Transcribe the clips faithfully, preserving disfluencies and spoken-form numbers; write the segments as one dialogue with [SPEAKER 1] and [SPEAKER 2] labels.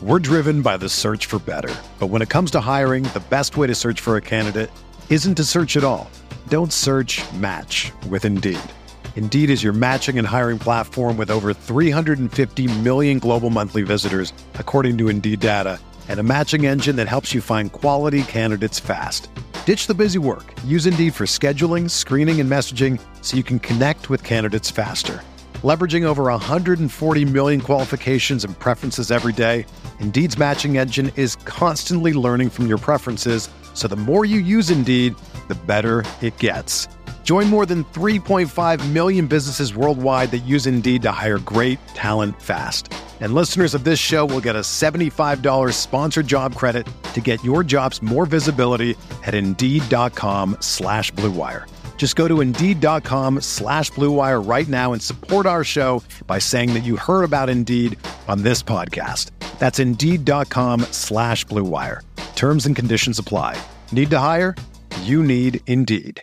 [SPEAKER 1] We're driven by the search for better. But when it comes to hiring, the best way to search for a candidate isn't to search at all. Don't search, match with Indeed. Indeed is your matching and hiring platform with over three hundred fifty million global monthly visitors, according to Indeed data, and a matching engine that helps you find quality candidates fast. Ditch the busy work. Use Indeed for scheduling, screening, and messaging so you can connect with candidates faster. Leveraging over one hundred forty million qualifications and preferences every day, Indeed's matching engine is constantly learning from your preferences, so the more you use Indeed, the better it gets. Join more than three point five million businesses worldwide that use Indeed to hire great talent fast. And listeners of this show will get a seventy-five dollars sponsored job credit to get your jobs more visibility at Indeed.com slash Blue Wire. Just go to Indeed.com slash Blue Wire right now and support our show by saying that you heard about Indeed on this podcast. That's Indeed.com slash Blue Wire. Terms and conditions apply. Need to hire? You need Indeed.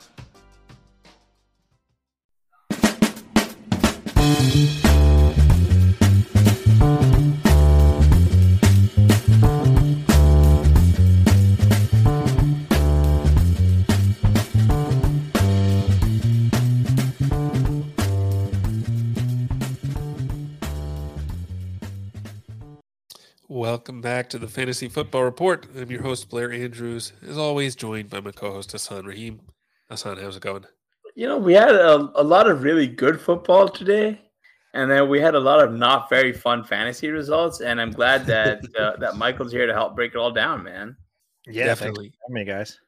[SPEAKER 2] Welcome back to the Fantasy Football Report. I'm your host, Blair Andrews, as always, joined by my co-host, Hassan Rahim. Hassan, how's it going?
[SPEAKER 3] You know, we had a, a lot of really good football today, and then we had a lot of not very fun fantasy results, and I'm glad that uh, that Michael's here to help break it all down, man.
[SPEAKER 4] Yeah,
[SPEAKER 2] definitely.
[SPEAKER 4] Thanks for having me, guys.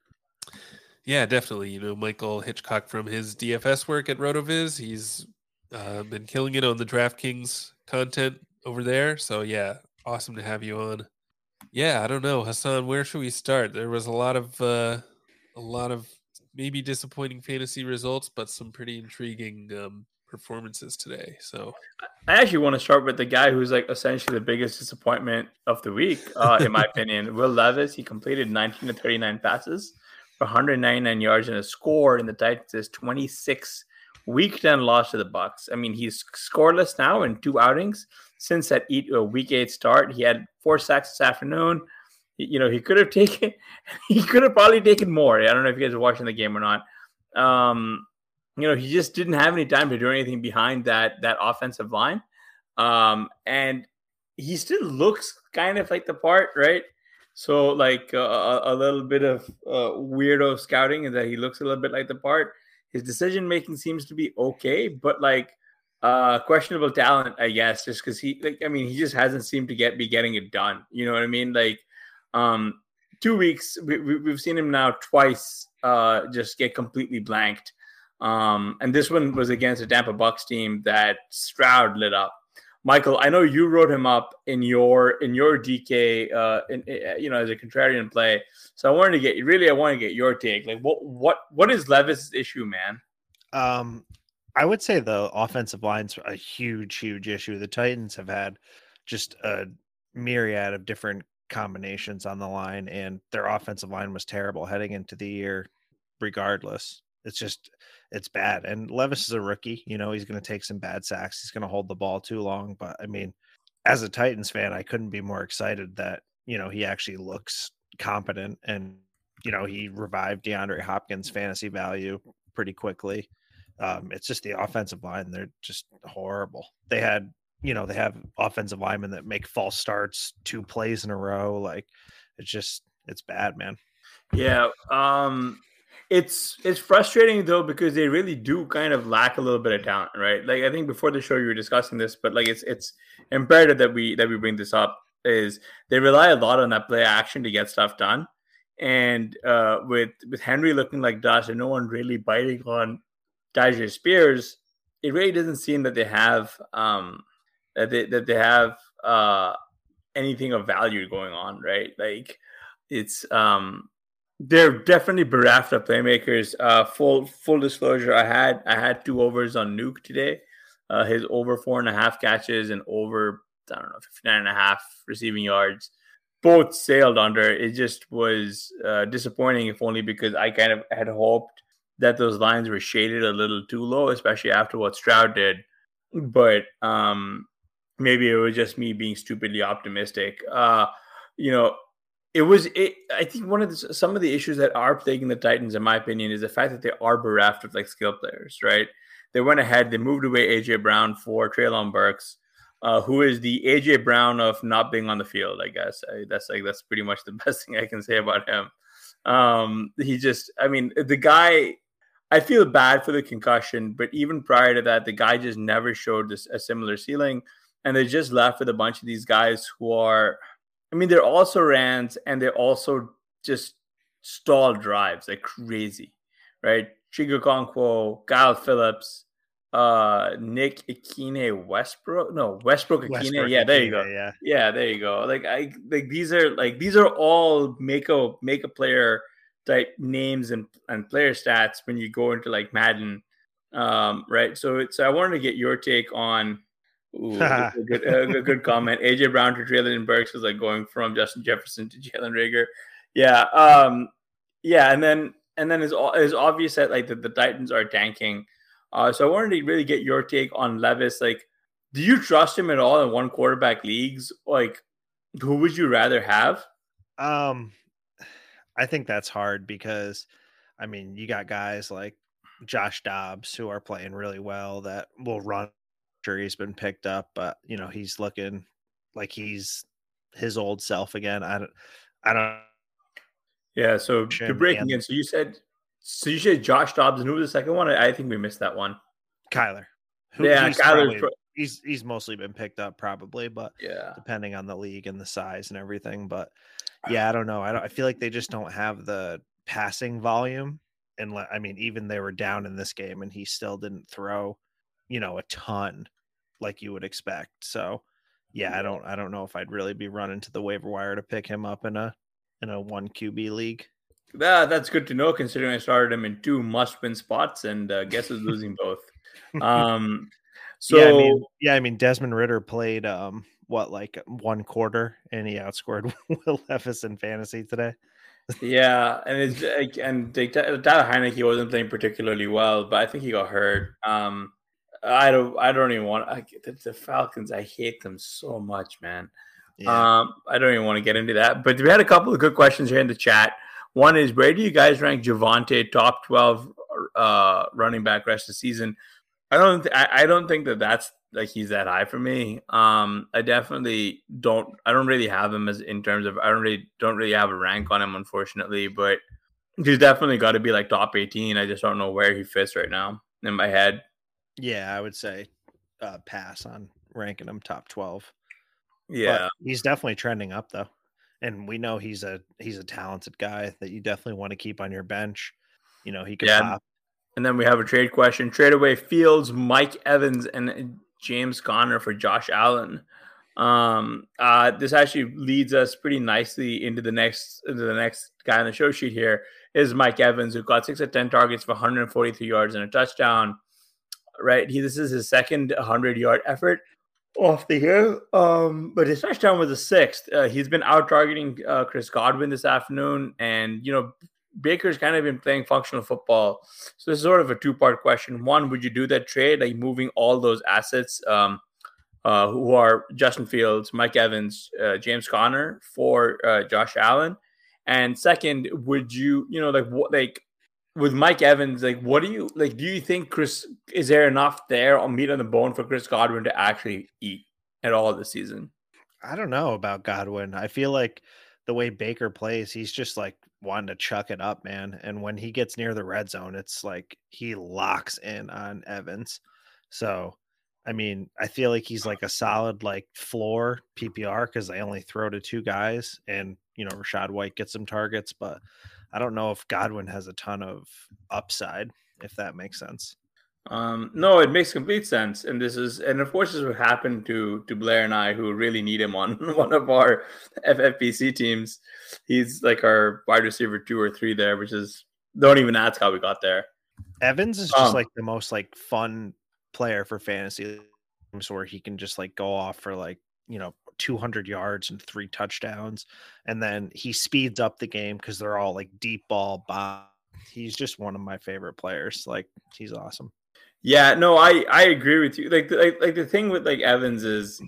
[SPEAKER 2] Yeah, definitely. You know, Michael Hitchcock from his D F S work at RotoViz, he's uh, been killing it on the DraftKings content over there. So, yeah, awesome to have you on. Yeah, I don't know, Hassan, where should we start? There was a lot of uh, a lot of maybe disappointing fantasy results, but some pretty intriguing um, performances today. So
[SPEAKER 3] I actually want to start with the guy who's like essentially the biggest disappointment of the week, uh, in my opinion. Will Levis. He completed nineteen to thirty-nine passes for one hundred ninety-nine yards and a score in the Titans' twenty-six week ten loss to the Bucks. I mean, he's scoreless now in two outings since that eight, uh, week eight start. He had four sacks this afternoon. He, you know, he could have taken, he could have probably taken more. I don't know if you guys are watching the game or not. Um, you know, he just didn't have any time to do anything behind that that offensive line. Um, and he still looks kind of like the part, right? So, like uh, a, a little bit of uh, weirdo scouting is that he looks a little bit like the part. His decision making seems to be okay, but like uh, questionable talent, I guess, just because he, like, I mean, he just hasn't seemed to get be getting it done. You know what I mean? Like, um, two weeks we, we, we've seen him now twice uh, just get completely blanked. Um, and this one was against a Tampa Bucks team that Stroud lit up. Michael, I know you wrote him up in your in your D K, uh, in, in, you know, as a contrarian play. So I wanted to get really, I want to get your take. Like, what what what is Levis' issue, man?
[SPEAKER 4] Um, I would say the offensive line's a huge, huge issue. The Titans have had just a myriad of different combinations on the line, and their offensive line was terrible heading into the year. Regardless, it's just it's bad. And Levis is a rookie. You know, he's going to take some bad sacks. He's going to hold the ball too long. But I mean, as a Titans fan, I couldn't be more excited that, you know, he actually looks competent, and, you know, he revived DeAndre Hopkins' fantasy value pretty quickly. Um, it's just the offensive line. They're just horrible. They had, you know, they have offensive linemen that make false starts two plays in a row. Like, it's just, it's bad, man.
[SPEAKER 3] Yeah. Um, It's it's frustrating, though, because they really do kind of lack a little bit of talent, right? Like, I think before the show you were discussing this, but like it's it's imperative that we that we bring this up. Is they rely a lot on that play action to get stuff done, and uh, with with Henry looking like dust and no one really biting on Dajay Spears, it really doesn't seem that they have um, that they that they have uh, anything of value going on, right? Like, it's um. They're definitely bereft of playmakers. Uh, full full disclosure, I had I had two overs on Nuke today. Uh, his over four and a half catches and over, I don't know, fifty-nine and a half receiving yards. Both sailed under. It just was uh, disappointing, if only because I kind of had hoped that those lines were shaded a little too low, especially after what Stroud did. But um, maybe it was just me being stupidly optimistic. Uh, you know, it was. It, I think one of the, some of the issues that are plaguing the Titans, in my opinion, is the fact that they are bereft of like skill players. Right? They went ahead. They moved away A J Brown for Treylon Burks, uh, who is the A J Brown of not being on the field. I guess I, that's like that's pretty much the best thing I can say about him. Um, he just. I mean, the guy. I feel bad for the concussion, but even prior to that, the guy just never showed this a similar ceiling. And they're just left with a bunch of these guys who are, I mean, they're also rants and they're also just stall drives like crazy, right? Chigo Okonkwo, Kyle Phillips, uh, Nick Ikine Westbrook. No, Westbrook Ikine.
[SPEAKER 4] Westbrook
[SPEAKER 3] Yeah, there you
[SPEAKER 4] Ikine,
[SPEAKER 3] go.
[SPEAKER 4] yeah.
[SPEAKER 3] yeah, there you go. Like I like these are like these are all make a make a player type names and, and player stats when you go into like Madden. Um, right. So it's I wanted to get your take on Ooh, a, good, a, a good comment. A J Brown to Treylon Burks is like going from Justin Jefferson to Jalen Reagor. Yeah. Um, yeah. And then, and then it's, it's obvious that like the, the Titans are tanking. Uh, so I wanted to really get your take on Levis. Like, do you trust him at all in one quarterback leagues? Like, who would you rather have?
[SPEAKER 4] Um, I think that's hard because, I mean, you got guys like Josh Dobbs who are playing really well that will run. Sure, he's been picked up, but you know he's looking like he's his old self again. I don't, I don't.
[SPEAKER 3] Yeah. So to break and, again, so you said, so you said Josh Dobbs, and who was the second one? I, I think we missed that one.
[SPEAKER 4] Kyler. Who,
[SPEAKER 3] yeah,
[SPEAKER 4] he's,
[SPEAKER 3] Kyler's
[SPEAKER 4] probably, he's he's mostly been picked up probably, but
[SPEAKER 3] yeah,
[SPEAKER 4] depending on the league and the size and everything. But yeah, I don't know. I don't. I feel like they just don't have the passing volume, and I mean, even they were down in this game, and he still didn't throw, you know, a ton like you would expect. So yeah, I don't I don't know if I'd really be running to the waiver wire to pick him up in a in a one Q B league.
[SPEAKER 3] That, that's good to know considering I started him in two must-win spots and uh, guess who's losing both. Um so
[SPEAKER 4] yeah, I mean yeah, I mean Desmond Ridder played um what like one quarter and he outscored Will Levis in fantasy today.
[SPEAKER 3] Yeah, and it's like and Tyler Heineke wasn't playing particularly well, but I think he got hurt. Um I don't. I don't even want I, the, the Falcons. I hate them so much, man. Yeah. Um, I don't even want to get into that. But we had a couple of good questions here in the chat. One is, where do you guys rank Javonte top twelve uh, running back rest of the season? I don't. Th- I, I don't think that that's like he's that high for me. Um, I definitely don't. I don't really have him as in terms of. I don't really don't really have a rank on him, unfortunately. But he's definitely got to be like top eighteen. I just don't know where he fits right now in my head.
[SPEAKER 4] Yeah, I would say uh, pass on ranking him top twelve.
[SPEAKER 3] Yeah,
[SPEAKER 4] but he's definitely trending up though, and we know he's a he's a talented guy that you definitely want to keep on your bench. You know, he could
[SPEAKER 3] yeah.
[SPEAKER 4] pop.
[SPEAKER 3] And then we have a trade question: trade away Fields, Mike Evans, and James Conner for Josh Allen. Um, uh, this actually leads us pretty nicely into the next into the next guy on the show sheet. Here is Mike Evans, who got six of ten targets for one hundred forty-three yards and a touchdown. Right, he this is his second hundred-yard effort off the year, um, but his touchdown was a sixth. Uh, he's been out targeting uh, Chris Godwin this afternoon, and you know Baker's kind of been playing functional football. So this is sort of a two-part question. One, would you do that trade, like moving all those assets, um, uh, who are Justin Fields, Mike Evans, uh, James Conner, for uh, Josh Allen? And second, would you, you know, like what, like. With Mike Evans, like, what do you like? Do you think Chris is there enough there on meat on the bone for Chris Godwin to actually eat at all this season?
[SPEAKER 4] I don't know about Godwin. I feel like the way Baker plays, he's just like wanting to chuck it up, man. And when he gets near the red zone, it's like he locks in on Evans. So, I mean, I feel like he's like a solid like floor P P R because they only throw to two guys, and you know Rachaad White gets some targets, but I don't know if Godwin has a ton of upside, if that makes sense.
[SPEAKER 3] Um, no, it makes complete sense. And this is, and of course, this would happen to, to Blair and I, who really need him on one of our F F P C teams. He's like our wide receiver two or three there, which is, don't even ask how we got there.
[SPEAKER 4] Evans is just
[SPEAKER 3] um,
[SPEAKER 4] like the most like fun player for fantasy games where he can just like go off for like, you know, two hundred yards and three touchdowns. And then he speeds up the game because they're all like deep ball bomb. He's just one of my favorite players. Like he's awesome.
[SPEAKER 3] Yeah, no, I, I agree with you. Like, like, like the thing with like Evans is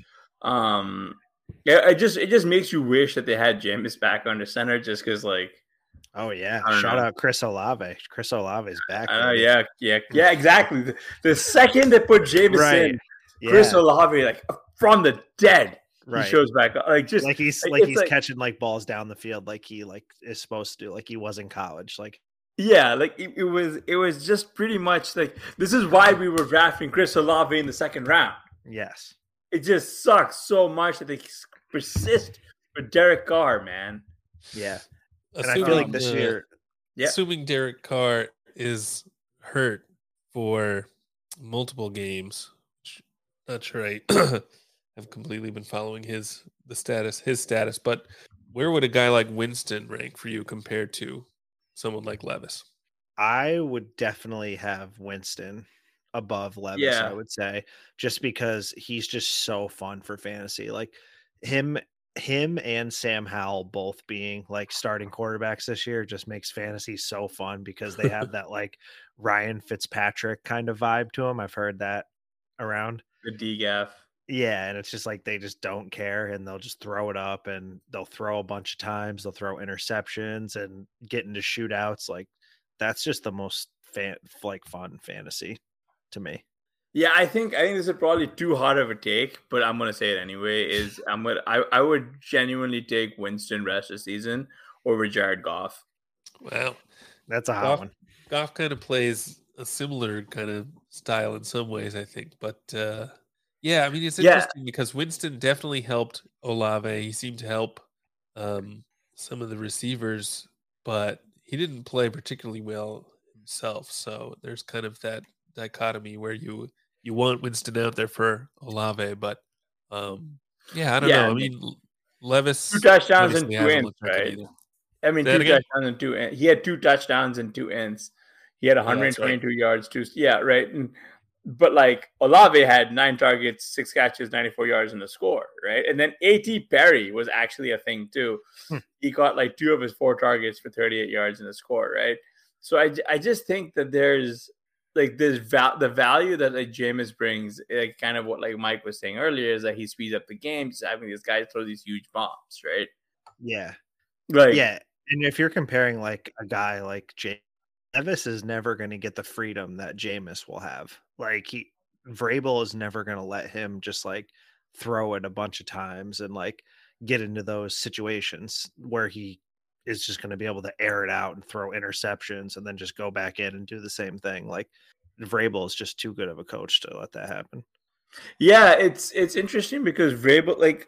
[SPEAKER 3] Um, yeah, it just it just makes you wish that they had Jameis back under center, just because like.
[SPEAKER 4] Oh yeah,
[SPEAKER 3] I don't
[SPEAKER 4] shout
[SPEAKER 3] know.
[SPEAKER 4] out Chris Olave. Chris Olave's back.
[SPEAKER 3] I know,
[SPEAKER 4] baby.
[SPEAKER 3] yeah, yeah, yeah, exactly. The, the second they put Jameis
[SPEAKER 4] Right.
[SPEAKER 3] in,
[SPEAKER 4] Yeah.
[SPEAKER 3] Chris Olave, like from the dead,
[SPEAKER 4] Right.
[SPEAKER 3] he shows back up. Like just
[SPEAKER 4] like he's
[SPEAKER 3] like,
[SPEAKER 4] like
[SPEAKER 3] it's
[SPEAKER 4] he's
[SPEAKER 3] like-
[SPEAKER 4] catching like balls down the field like he like is supposed to do, like he was in college. Like
[SPEAKER 3] yeah, like it, it was it was just pretty much like this is why we were drafting Chris Olave in the second round.
[SPEAKER 4] yes.
[SPEAKER 3] It just sucks so much that they persist with Derek Carr, man.
[SPEAKER 4] Yeah. And I
[SPEAKER 2] Assuming,
[SPEAKER 4] feel like this
[SPEAKER 2] uh,
[SPEAKER 4] year
[SPEAKER 3] Yeah.
[SPEAKER 2] assuming Derek Carr is hurt for multiple games, which not sure I have completely been following his the status his status, but where would a guy like Winston rank for you compared to someone like Levis?
[SPEAKER 4] I would definitely have Winston above Levis,
[SPEAKER 3] Yeah.
[SPEAKER 4] I would say, just because he's just so fun for fantasy. Like him him and Sam Howell both being like starting quarterbacks this year just makes fantasy so fun because they have that like Ryan Fitzpatrick kind of vibe to them. I've heard that around.
[SPEAKER 3] The D G A F.
[SPEAKER 4] Yeah, and it's just like they just don't care and they'll just throw it up and they'll throw a bunch of times, they'll throw interceptions and get into shootouts. Like that's just the most fan like fun fantasy to me.
[SPEAKER 3] Yeah, I think I think this is probably too hard of a take, but I'm gonna say it anyway. Is I'm gonna I, I would genuinely take Winston rest of the season over Jared Goff.
[SPEAKER 2] Wow.
[SPEAKER 4] That's a hot
[SPEAKER 2] Goff,
[SPEAKER 4] one.
[SPEAKER 2] Goff kind of plays a similar kind of style in some ways, I think. But uh, yeah, I mean, it's
[SPEAKER 3] Yeah.
[SPEAKER 2] interesting because Winston definitely helped Olave. He seemed to help um, some of the receivers, but he didn't play particularly well himself. So there's kind of that dichotomy where you you want Winston out there for Olave, but um, yeah, I don't
[SPEAKER 3] Yeah,
[SPEAKER 2] know. I
[SPEAKER 3] I
[SPEAKER 2] mean, Levis
[SPEAKER 3] Two touchdowns and
[SPEAKER 2] obviously
[SPEAKER 3] two
[SPEAKER 2] hasn't
[SPEAKER 3] ends,
[SPEAKER 2] looked like it
[SPEAKER 3] right?
[SPEAKER 2] either.
[SPEAKER 3] I mean,
[SPEAKER 2] Say that
[SPEAKER 3] two
[SPEAKER 2] again?
[SPEAKER 3] touchdowns and two. He had two touchdowns and two ends. He had
[SPEAKER 2] Yeah, that's right.
[SPEAKER 3] one twenty-two yards. Two, yeah, right. And, but like Olave had nine targets, six catches, ninety-four yards, and a score, right? And then A T Perry was actually a thing too.
[SPEAKER 4] Hmm.
[SPEAKER 3] He got like two of his four targets for thirty-eight yards and a score, right? So I, I just think that there's like this val- the value that like Jameis brings, like kind of what like Mike was saying earlier, is that he speeds up the game, just having these guys throw these huge bombs, right?
[SPEAKER 4] Yeah.
[SPEAKER 3] Like
[SPEAKER 4] Yeah. And if you're comparing like a guy like Jay Levis is never going to get the freedom that Jameis will have. Like he Vrabel is never going to let him just like throw it a bunch of times and like get into those situations where he is just going to be able to air it out and throw interceptions and then just go back in and do the same thing. Like Vrabel is just too good of a coach to let that happen.
[SPEAKER 3] Yeah, it's it's interesting because Vrabel, like,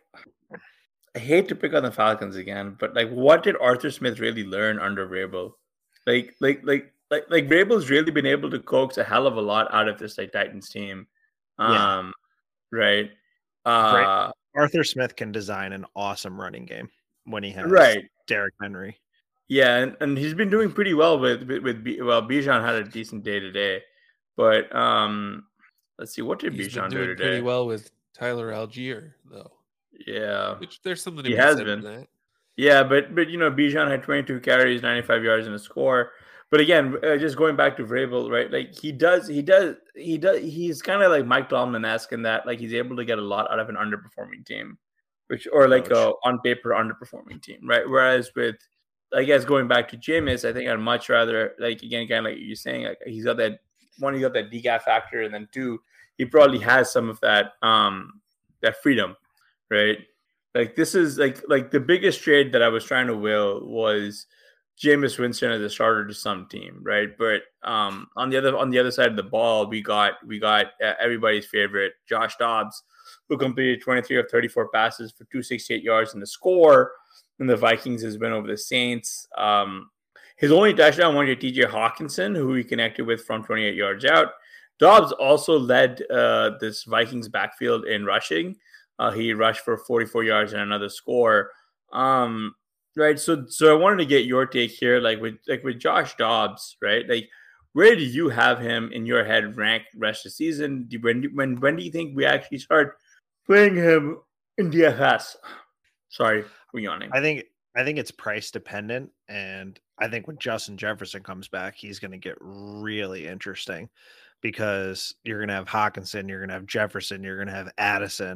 [SPEAKER 3] I hate to pick on the Falcons again, but like, what did Arthur Smith really learn under Vrabel? Like, like, like, like, like Vrabel's really been able to coax a hell of a lot out of this like Titans team,
[SPEAKER 4] Yeah.
[SPEAKER 3] um, right? Uh,
[SPEAKER 4] Arthur Smith can design an awesome running game when he has
[SPEAKER 3] right.
[SPEAKER 4] Derrick Henry.
[SPEAKER 3] Yeah, and, and he's been doing pretty well with with, with B, well, Bijan had a decent day today, but um, let's see, what did
[SPEAKER 2] He's been
[SPEAKER 3] Bijan do
[SPEAKER 2] doing
[SPEAKER 3] today?
[SPEAKER 2] pretty well with Tyler Algier, though.
[SPEAKER 3] Yeah,
[SPEAKER 2] Which there's something to
[SPEAKER 3] He
[SPEAKER 2] be
[SPEAKER 3] has
[SPEAKER 2] said
[SPEAKER 3] been.
[SPEAKER 2] for that.
[SPEAKER 3] yeah, but but you know, Bijan had twenty-two carries, ninety-five yards, and a score. But again, uh, just going back to Vrabel, right? Like he does, he does, he does. He's kind of like Mike Tomlin-esque in that, like he's able to get a lot out of an underperforming team, which or like a
[SPEAKER 4] Ouch.
[SPEAKER 3] on paper underperforming team, right? Whereas with, I guess going back to Jameis, I think I'd much rather like again, kind of like you're saying, like he's got that one, he got that D G A F factor, and then two, he probably has some of that um that freedom, right? Like this is like like the biggest trade that I was trying to will was Jameis Winston as a starter to some team, right? But um, on the other on the other side of the ball, we got we got uh, everybody's favorite Josh Dobbs, who completed twenty-three of thirty-four passes for two hundred sixty-eight yards in the score. And the Vikings has been over the Saints. Um, his only touchdown went to T J Hawkinson, who he connected with from twenty-eight yards out. Dobbs also led uh, this Vikings backfield in rushing. Uh, he rushed for forty-four yards and another score. Um, right. So, so I wanted to get your take here, like with like with Josh Dobbs, right? Like, where do you have him in your head ranked rest of the season? Do, when when when do you think we actually start playing him in D F S? Sorry, we're yawning.
[SPEAKER 4] I think I think it's price dependent, and I think when Justin Jefferson comes back, he's going to get really interesting because you're going to have Hawkinson, you're going to have Jefferson, you're going to have Addison,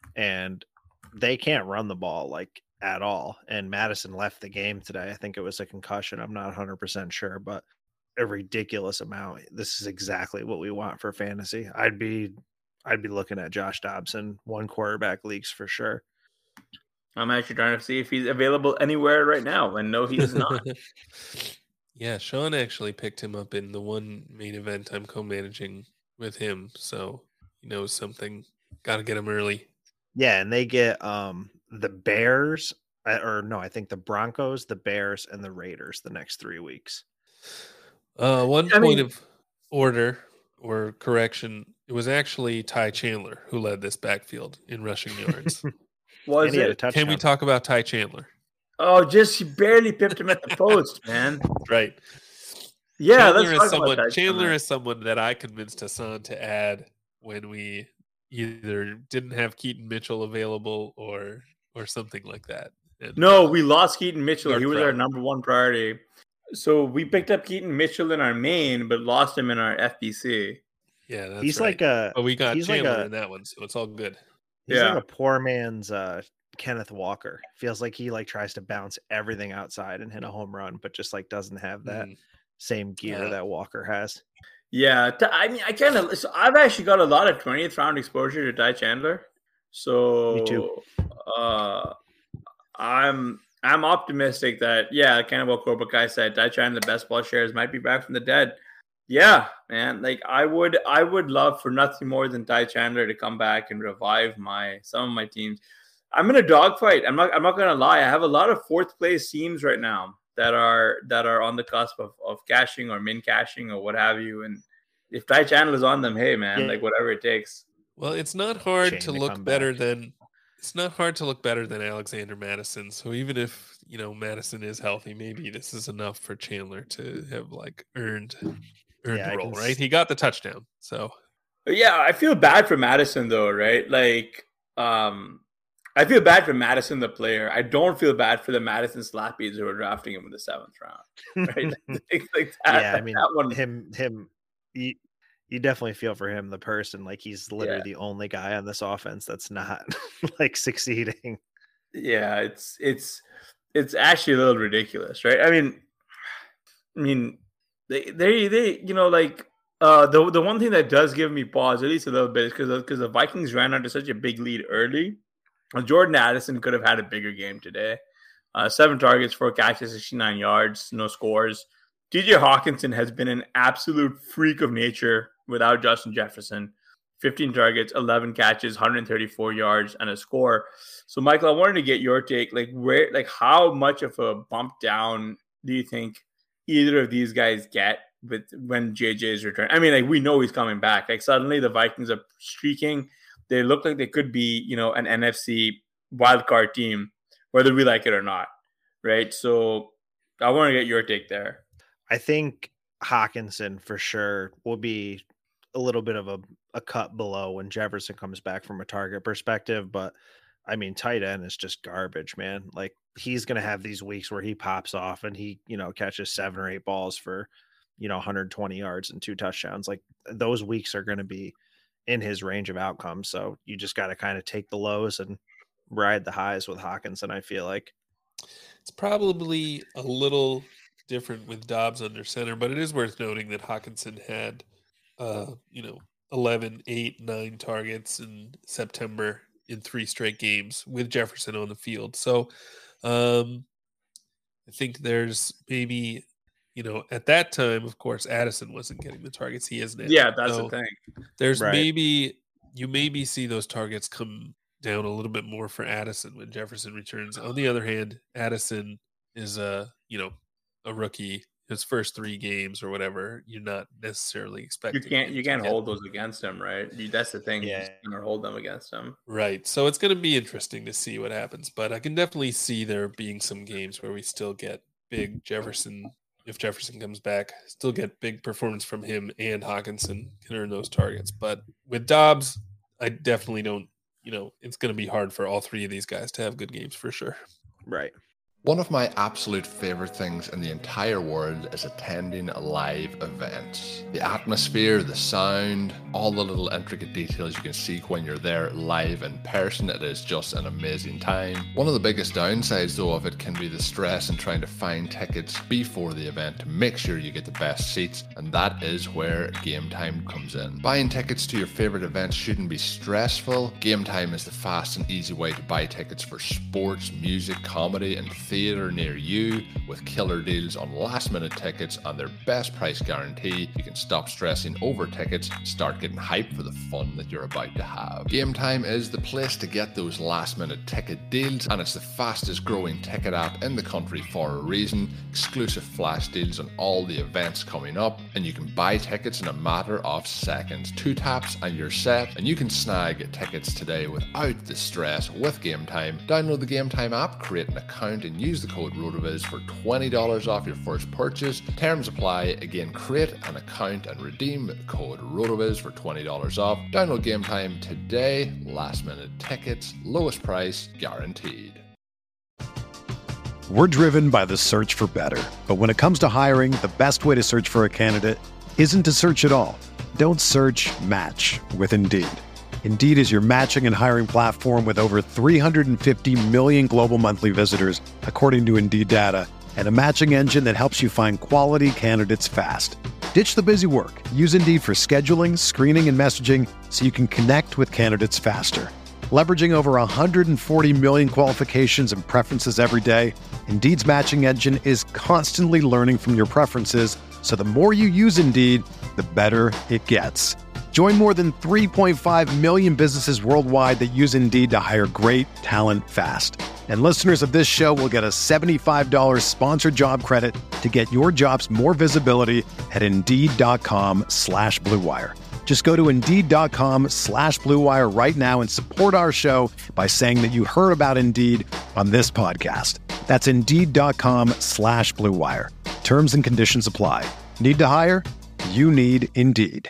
[SPEAKER 4] and they can't run the ball like at all. And Madison left the game today. I think it was a concussion. I'm not one hundred percent sure, but a ridiculous amount. This is exactly what we want for fantasy. I'd be I'd be looking at Josh Dobson, one quarterback leagues for sure.
[SPEAKER 3] I'm actually trying to see if he's available anywhere right now, and no, he is not.
[SPEAKER 2] Yeah, Sean actually picked him up in the one main event I'm co-managing with him, so he knows something. Got to get him early.
[SPEAKER 4] Yeah, and they get um the Bears, or no, I think the Broncos, the Bears, and the Raiders the next three weeks.
[SPEAKER 2] Uh, one
[SPEAKER 3] I
[SPEAKER 2] point
[SPEAKER 3] mean-
[SPEAKER 2] of order or correction: it was actually Ty Chandler who led this backfield in rushing yards.
[SPEAKER 3] Was
[SPEAKER 4] And he had a
[SPEAKER 3] it?
[SPEAKER 4] touchdown.
[SPEAKER 2] Can we talk about Ty Chandler?
[SPEAKER 3] Oh, just he barely pipped him at the post, man.
[SPEAKER 2] Right.
[SPEAKER 3] Yeah,
[SPEAKER 2] Chandler
[SPEAKER 3] let's
[SPEAKER 2] is
[SPEAKER 3] talk
[SPEAKER 2] someone.
[SPEAKER 3] about that.
[SPEAKER 2] Chandler is someone that I convinced Hassan to add when we either didn't have Keaton Mitchell available or or something like that. And
[SPEAKER 3] No, we lost Keaton Mitchell.
[SPEAKER 2] Our
[SPEAKER 3] He was
[SPEAKER 2] pro.
[SPEAKER 3] our number one priority. So we picked up Keaton Mitchell in our main, but lost him in our F B C.
[SPEAKER 2] yeah, that's
[SPEAKER 4] he's
[SPEAKER 2] right.
[SPEAKER 4] like a
[SPEAKER 2] But we got
[SPEAKER 4] he's like
[SPEAKER 2] Chandler
[SPEAKER 4] a-
[SPEAKER 2] in that one, so it's all good.
[SPEAKER 4] he's
[SPEAKER 3] Yeah.
[SPEAKER 4] like a poor man's uh Kenneth Walker. Feels like he like tries to bounce everything outside and hit a home run, but just like doesn't have that
[SPEAKER 2] Mm.
[SPEAKER 4] same gear
[SPEAKER 2] Yeah.
[SPEAKER 4] that Walker has.
[SPEAKER 3] Yeah, t- I mean, I kind of. So I've actually got a lot of twentieth round exposure to Ty Chandler. So
[SPEAKER 4] Me too.
[SPEAKER 3] Uh, I'm I'm optimistic that yeah, kind of what Cobra Kai said. Ty Chandler, the best ball shares, might be back from the dead. Yeah, man. Like I would, I would love for nothing more than Ty Chandler to come back and revive my some of my teams. I'm in a dogfight. I'm not. I'm not gonna lie. I have a lot of fourth place teams right now that are that are on the cusp of, of cashing or min cashing or what have you. And if Ty Chandler is on them, hey man,
[SPEAKER 4] Yeah.
[SPEAKER 3] like whatever it takes.
[SPEAKER 2] Well, it's not hard
[SPEAKER 4] Shame
[SPEAKER 2] to
[SPEAKER 4] to
[SPEAKER 2] look
[SPEAKER 4] come
[SPEAKER 2] better
[SPEAKER 4] back.
[SPEAKER 2] than it's not hard to look better than Alexander Madison. So even if you know Madison is healthy, maybe this is enough for Chandler to have like earned earned
[SPEAKER 4] Yeah, I
[SPEAKER 2] the role,
[SPEAKER 4] can
[SPEAKER 2] right?
[SPEAKER 4] s-
[SPEAKER 2] He got the touchdown, so
[SPEAKER 3] Yeah, I feel bad for Madison though, right? Like, um, I feel bad for Madison the player. I don't feel bad for the Madison Slappies who are drafting him in the seventh round, right? like, like that,
[SPEAKER 4] yeah, I mean,
[SPEAKER 3] that one.
[SPEAKER 4] him, him, you, you definitely feel for him, the person. Like he's literally
[SPEAKER 3] Yeah.
[SPEAKER 4] the only guy on this offense that's not like succeeding.
[SPEAKER 3] Yeah, it's it's it's actually a little ridiculous, right? I mean, I mean, they they they you know like uh the the one thing that does give me pause at least a little bit is because because the Vikings ran under such a big lead early. Uh, Jordan Addison could have had a bigger game today. Uh, seven targets, four catches, sixty-nine yards, no scores. T J Hawkinson has been an absolute freak of nature without Justin Jefferson. fifteen targets, eleven catches, one hundred thirty-four yards, and a score. So, Michael, I wanted to get your take. Like, where, like, how much of a bump down do you think either of these guys get with when J J's return? I mean, like, we know he's coming back. Like, suddenly the Vikings are streaking. They look like they could be, you know, an N F C wildcard team, whether we like it or not, right? So, I want to get your take there.
[SPEAKER 4] I think Hawkinson for sure will be a little bit of a, a cut below when Jefferson comes back from a target perspective. But I mean, tight end is just garbage, man. Like he's going to have these weeks where he pops off and he, you know, catches seven or eight balls for, you know, one hundred twenty yards and two touchdowns. Like those weeks are going to be in his range of outcomes. So you just got to kind of take the lows and ride the highs with Hawkinson, I feel like.
[SPEAKER 2] it's probably a little different with Dobbs under center, but it is worth noting that Hawkinson had uh, you know, eleven, eight, nine targets in September in three straight games with Jefferson on the field. So um, I think there's maybe, you know, at that time, of course, Addison wasn't getting the targets he is now.
[SPEAKER 3] Yeah, that's
[SPEAKER 2] So
[SPEAKER 3] the thing.
[SPEAKER 2] there's
[SPEAKER 4] Right.
[SPEAKER 2] maybe, you maybe see those targets come down a little bit more for Addison when Jefferson returns. On the other hand, Addison is a, you know, a rookie. His first three games or whatever, you're not necessarily
[SPEAKER 3] You
[SPEAKER 2] expecting.
[SPEAKER 3] can't
[SPEAKER 2] him
[SPEAKER 3] you
[SPEAKER 2] to
[SPEAKER 3] can't
[SPEAKER 2] get-
[SPEAKER 3] hold those against him, right? You, that's the thing. You
[SPEAKER 4] Yeah.
[SPEAKER 3] just cannot hold them against him.
[SPEAKER 2] Right. So it's going to be interesting to see what happens. But I can definitely see there being some games where we still get big Jefferson. If Jefferson comes back, still get big performance from him, and Hawkinson can earn those targets. But with Dobbs, I definitely don't, you know, it's going to be hard for all three of these guys to have good games for sure.
[SPEAKER 4] Right.
[SPEAKER 5] One of my absolute favorite things in the entire world is attending live events. The atmosphere, the sound, all the little intricate details you can seek when you're there live in person, it is just an amazing time. One of the biggest downsides though of it can be the stress in trying to find tickets before the event to make sure you get the best seats, and that is where Game Time comes in. Buying tickets to your favorite events shouldn't be stressful. Game Time is the fast and easy way to buy tickets for sports, music, comedy, and theatre near you, with killer deals on last minute tickets and their best price guarantee. You can stop stressing over tickets and start getting hyped for the fun that you're about to have. Game Time is the place to get those last minute ticket deals, and it's the fastest growing ticket app in the country for a reason. Exclusive flash deals on all the events coming up, and you can buy tickets in a matter of seconds. Two taps and you're set, and you can snag tickets today without the stress with Game Time. Download the Game Time app, create an account, and use the code ROTOVIZ for twenty dollars off your first purchase. Terms apply. Again, create an account and redeem the code ROTOVIZ for twenty dollars off. Download Game Time today. Last minute tickets, lowest price guaranteed.
[SPEAKER 1] We're driven by the search for better. But when it comes to hiring, the best way to search for a candidate isn't to search at all. Don't search, match with Indeed. Indeed is your matching and hiring platform with over three hundred fifty million global monthly visitors, according to Indeed data, and a matching engine that helps you find quality candidates fast. Ditch the busy work. Use Indeed for scheduling, screening, and messaging so you can connect with candidates faster. Leveraging over one hundred forty million qualifications and preferences every day, Indeed's matching engine is constantly learning from your preferences, so the more you use Indeed, the better it gets. Join more than three point five million businesses worldwide that use Indeed to hire great talent fast. And listeners of this show will get a seventy-five dollars sponsored job credit to get your jobs more visibility at Indeed.com slash Blue Wire. Just go to Indeed.com slash Blue Wire right now and support our show by saying that you heard about Indeed on this podcast. That's Indeed.com slash Blue Wire. Terms and conditions apply. Need to hire? You need Indeed.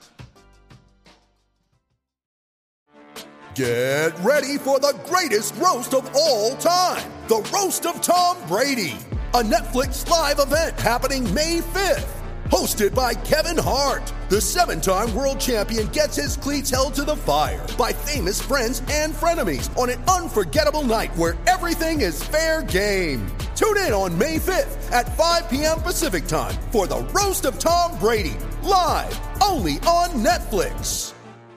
[SPEAKER 6] Get ready for the greatest roast of all time, the Roast of Tom Brady, a Netflix live event happening May fifth. Hosted by Kevin Hart, the seven-time world champion gets his cleats held to the fire by famous friends and frenemies on an unforgettable night where everything is fair game. Tune in on May fifth at five p.m. Pacific time for the Roast of Tom Brady, live only on Netflix.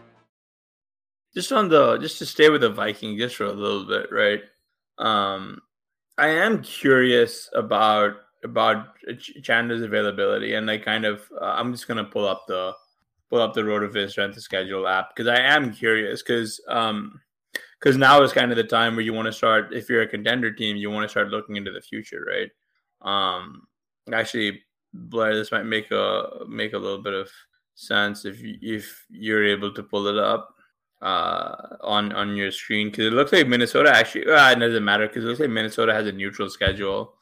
[SPEAKER 3] Just on the, just to stay with the Vikings just for a little bit, right? Um, I am curious about about Chandler's availability, and like kind of, uh, I'm just gonna pull up the pull up the RotoViz strength of schedule app because I am curious because um because now is kind of the time where you want to start, if you're a contender team, you want to start looking into the future, right? Um, actually, Blair, this might make a make a little bit of sense if you, if you're able to pull it up uh on on your screen, because it looks like Minnesota actually uh, it doesn't matter because it looks like Minnesota has a neutral schedule.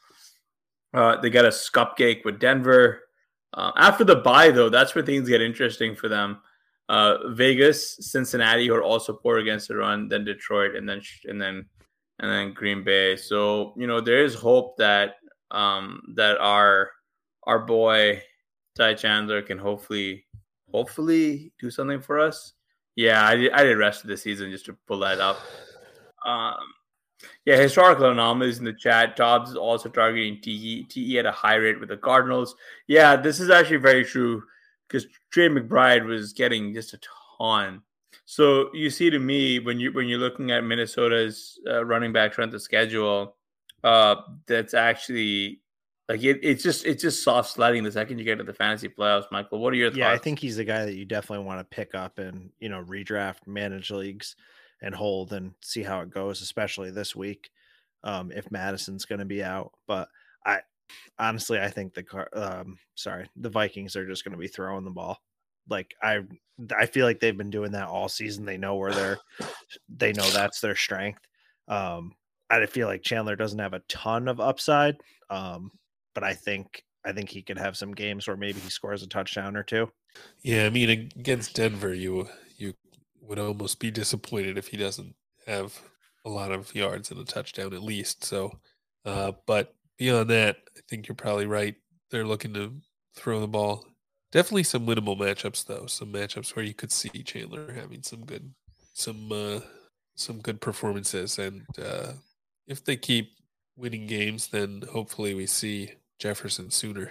[SPEAKER 3] Uh they got a cupcake with Denver uh, after the bye, though. That's where things get interesting for them. uh Vegas, Cincinnati, who are also poor against the run, then Detroit, and then and then and then Green Bay. So you know there is hope that um that our our boy Ty Chandler can hopefully hopefully do something for us. Yeah, I did, I did rest of the season just to pull that up. Um, yeah, historical anomalies in the chat. Dobbs is also targeting T E. T E at a high rate with the Cardinals. Yeah, this is actually very true because Trey McBride was getting just a ton. So you see, to me, when you when you're looking at Minnesota's uh, running back strength of schedule, uh, that's actually like it, it's just it's just soft sledding the second you get to the fantasy playoffs. Michael, what are your thoughts?
[SPEAKER 4] Yeah, I think he's the guy that you definitely want to pick up and, you know, redraft, manage leagues, and hold and see how it goes, especially this week um, if Madison's going to be out. But I honestly, I think the car, um, sorry, the Vikings are just going to be throwing the ball. Like I, I feel like they've been doing that all season. They know where they're, they know that's their strength. Um, I feel like Chandler doesn't have a ton of upside. Um, But I think I think he could have some games where maybe he scores a touchdown or two.
[SPEAKER 2] Yeah, I mean, against Denver, you you would almost be disappointed if he doesn't have a lot of yards and a touchdown at least. So Uh, but beyond that, I think you're probably right. They're looking to throw the ball. Definitely some winnable matchups, though. Some matchups where you could see Chandler having some good, some uh, some good performances, and uh, if they keep winning games, then hopefully we see Jefferson sooner.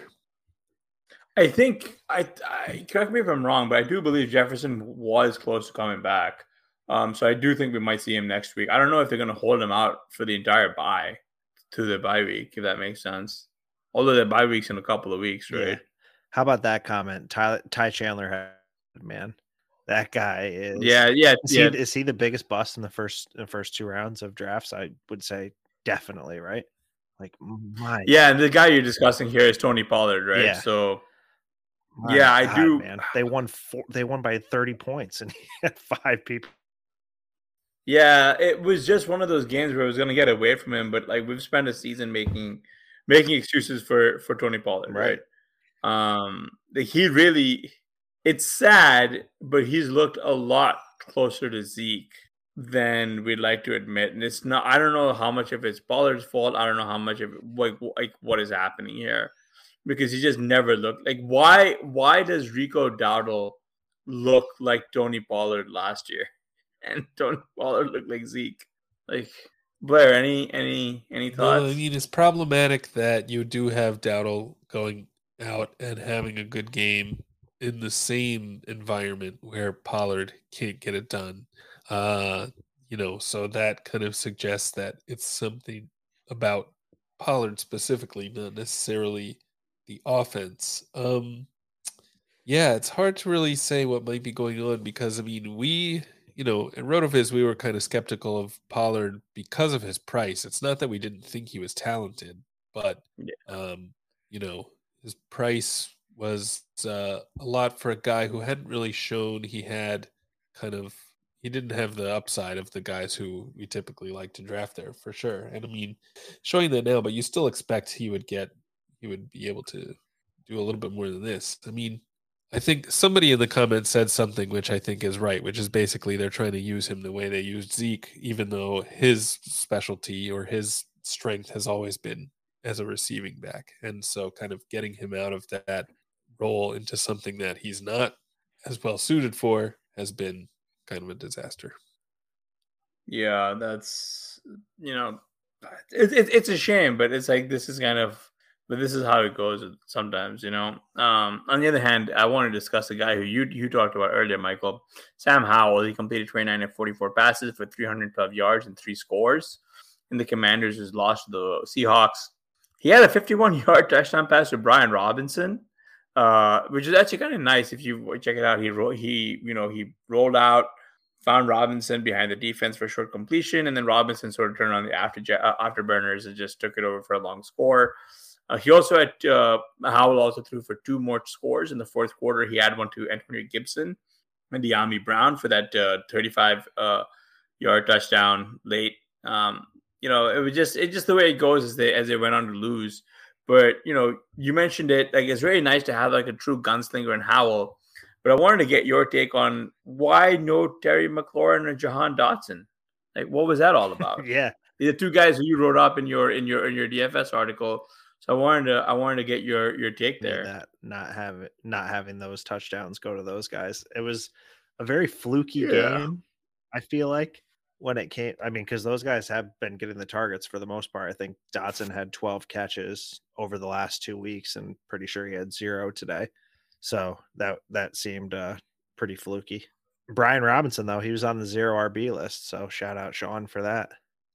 [SPEAKER 3] I think I, I correct me if I'm wrong, but I do believe Jefferson was close to coming back. Um, so I do think we might see him next week. I don't know if they're going to hold him out for the entire bye to the bye week, if that makes sense. Although the bye week's in a couple of weeks, right?
[SPEAKER 4] Yeah. How about that comment? Ty, Ty Chandler, man, that guy is.
[SPEAKER 3] Yeah, yeah,
[SPEAKER 4] is
[SPEAKER 3] yeah.
[SPEAKER 4] He, is he the biggest bust in the first in the first two rounds of drafts? I would say definitely, right? Like, my.
[SPEAKER 3] Yeah, and the guy you're discussing here is Tony Pollard, right?
[SPEAKER 4] Yeah.
[SPEAKER 3] So,
[SPEAKER 4] my
[SPEAKER 3] yeah, I
[SPEAKER 4] God,
[SPEAKER 3] do.
[SPEAKER 4] Man, they won four. They won by thirty points, and he had five people.
[SPEAKER 3] Yeah, it was just one of those games where it was going to get away from him. But like we've spent a season making making excuses for for Tony Pollard, right? right? Um, like he really, it's sad, but he's looked a lot closer to Zeke than we'd like to admit. And it's not. I don't know how much of it's Pollard's fault. I don't know how much of it, like like what is happening here, because he just never looked like. Why why does Rico Dowdle look like Tony Pollard last year? And Tony Pollard looked like Zeke. Like, Blair, any any any thoughts?
[SPEAKER 2] No, I mean, it's problematic that you do have Dowdle going out and having a good game in the same environment where Pollard can't get it done. Uh, you know, so that kind of suggests that it's something about Pollard specifically, not necessarily the offense. Um, yeah, it's hard to really say what might be going on because, I mean, we... You know, in RotoViz, we were kind of skeptical of Pollard because of his price. It's not that we didn't think he was talented, but,
[SPEAKER 3] yeah.
[SPEAKER 2] um, you know, his price was uh, a lot for a guy who hadn't really shown he had kind of, he didn't have the upside of the guys who we typically like to draft there, for sure. And I mean, showing that now, but you still expect he would get, he would be able to do a little bit more than this. I mean, I think somebody in the comments said something which I think is right, which is basically they're trying to use him the way they used Zeke, even though his specialty or his strength has always been as a receiving back. And so kind of getting him out of that role into something that he's not as well suited for has been kind of a disaster.
[SPEAKER 3] Yeah, that's, you know, it, it, it's a shame, but it's like this is kind of, but this is how it goes sometimes, you know. Um, on the other hand, I want to discuss a guy who you you talked about earlier, Michael. Sam Howell. He completed twenty-nine of forty-four passes for three hundred twelve yards and three scores. And the Commanders has lost to the Seahawks. He had a fifty-one-yard touchdown pass to Brian Robinson, uh, which is actually kind of nice if you check it out. He ro- he you know he rolled out, found Robinson behind the defense for a short completion, and then Robinson sort of turned on the after uh, afterburners and just took it over for a long score. Uh, he also had uh, Howell also threw for two more scores in the fourth quarter. He had one to Antonio Gibson and De'Ami Brown for that uh, thirty-five uh, yard touchdown late. Um, you know, it was just it's just the way it goes as they as they went on to lose. But you know, you mentioned it. Like it's very nice to have like a true gunslinger in Howell. But I wanted to get your take on why no Terry McLaurin and Jahan Dotson. Like, what was that all about?
[SPEAKER 4] Yeah,
[SPEAKER 3] the two guys who you wrote up in your in your in your D F S article. So I wanted to I wanted to get your your take there.
[SPEAKER 4] That not have it, not having those touchdowns go to those guys. It was a very fluky
[SPEAKER 3] yeah.
[SPEAKER 4] game. I feel like when it came, I mean, because those guys have been getting the targets for the most part. I think Dotson had twelve catches over the last two weeks, and pretty sure he had zero today. So that that seemed uh, pretty fluky. Brian Robinson, though, he was on the zero R B list. So shout out Sean for that.